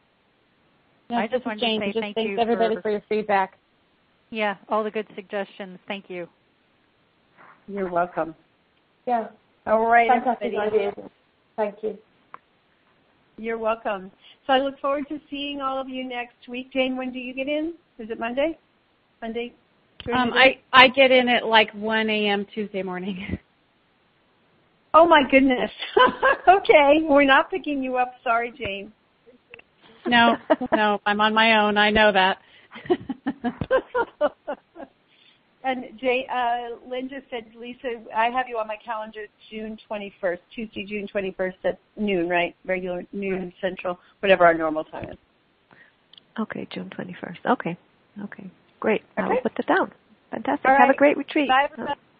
B: No, I just wanted to say thank you,
G: everybody, for your feedback.
B: Yeah, all the good suggestions. Thank you.
A: You're welcome.
H: Yeah.
A: All right.
H: Fantastic ideas. Thank you.
A: You're welcome. So I look forward to seeing all of you next week. Jane, when do you get in? Is it Monday? Monday?
D: I get in at like 1 a.m. Tuesday morning.
A: Oh, my goodness. Okay. We're not picking you up. Sorry, Jane.
D: No, I'm on my own. I know that.
A: And Lynn just said, Lisa, I have you on my calendar June 21st, Tuesday, June 21st at noon, right? Regular noon Central, whatever our normal time is.
C: Okay, June 21st. Okay. Great.
A: Okay.
C: I'll put that down. Fantastic.
A: All right.
C: Have a great retreat.
A: Bye, everybody.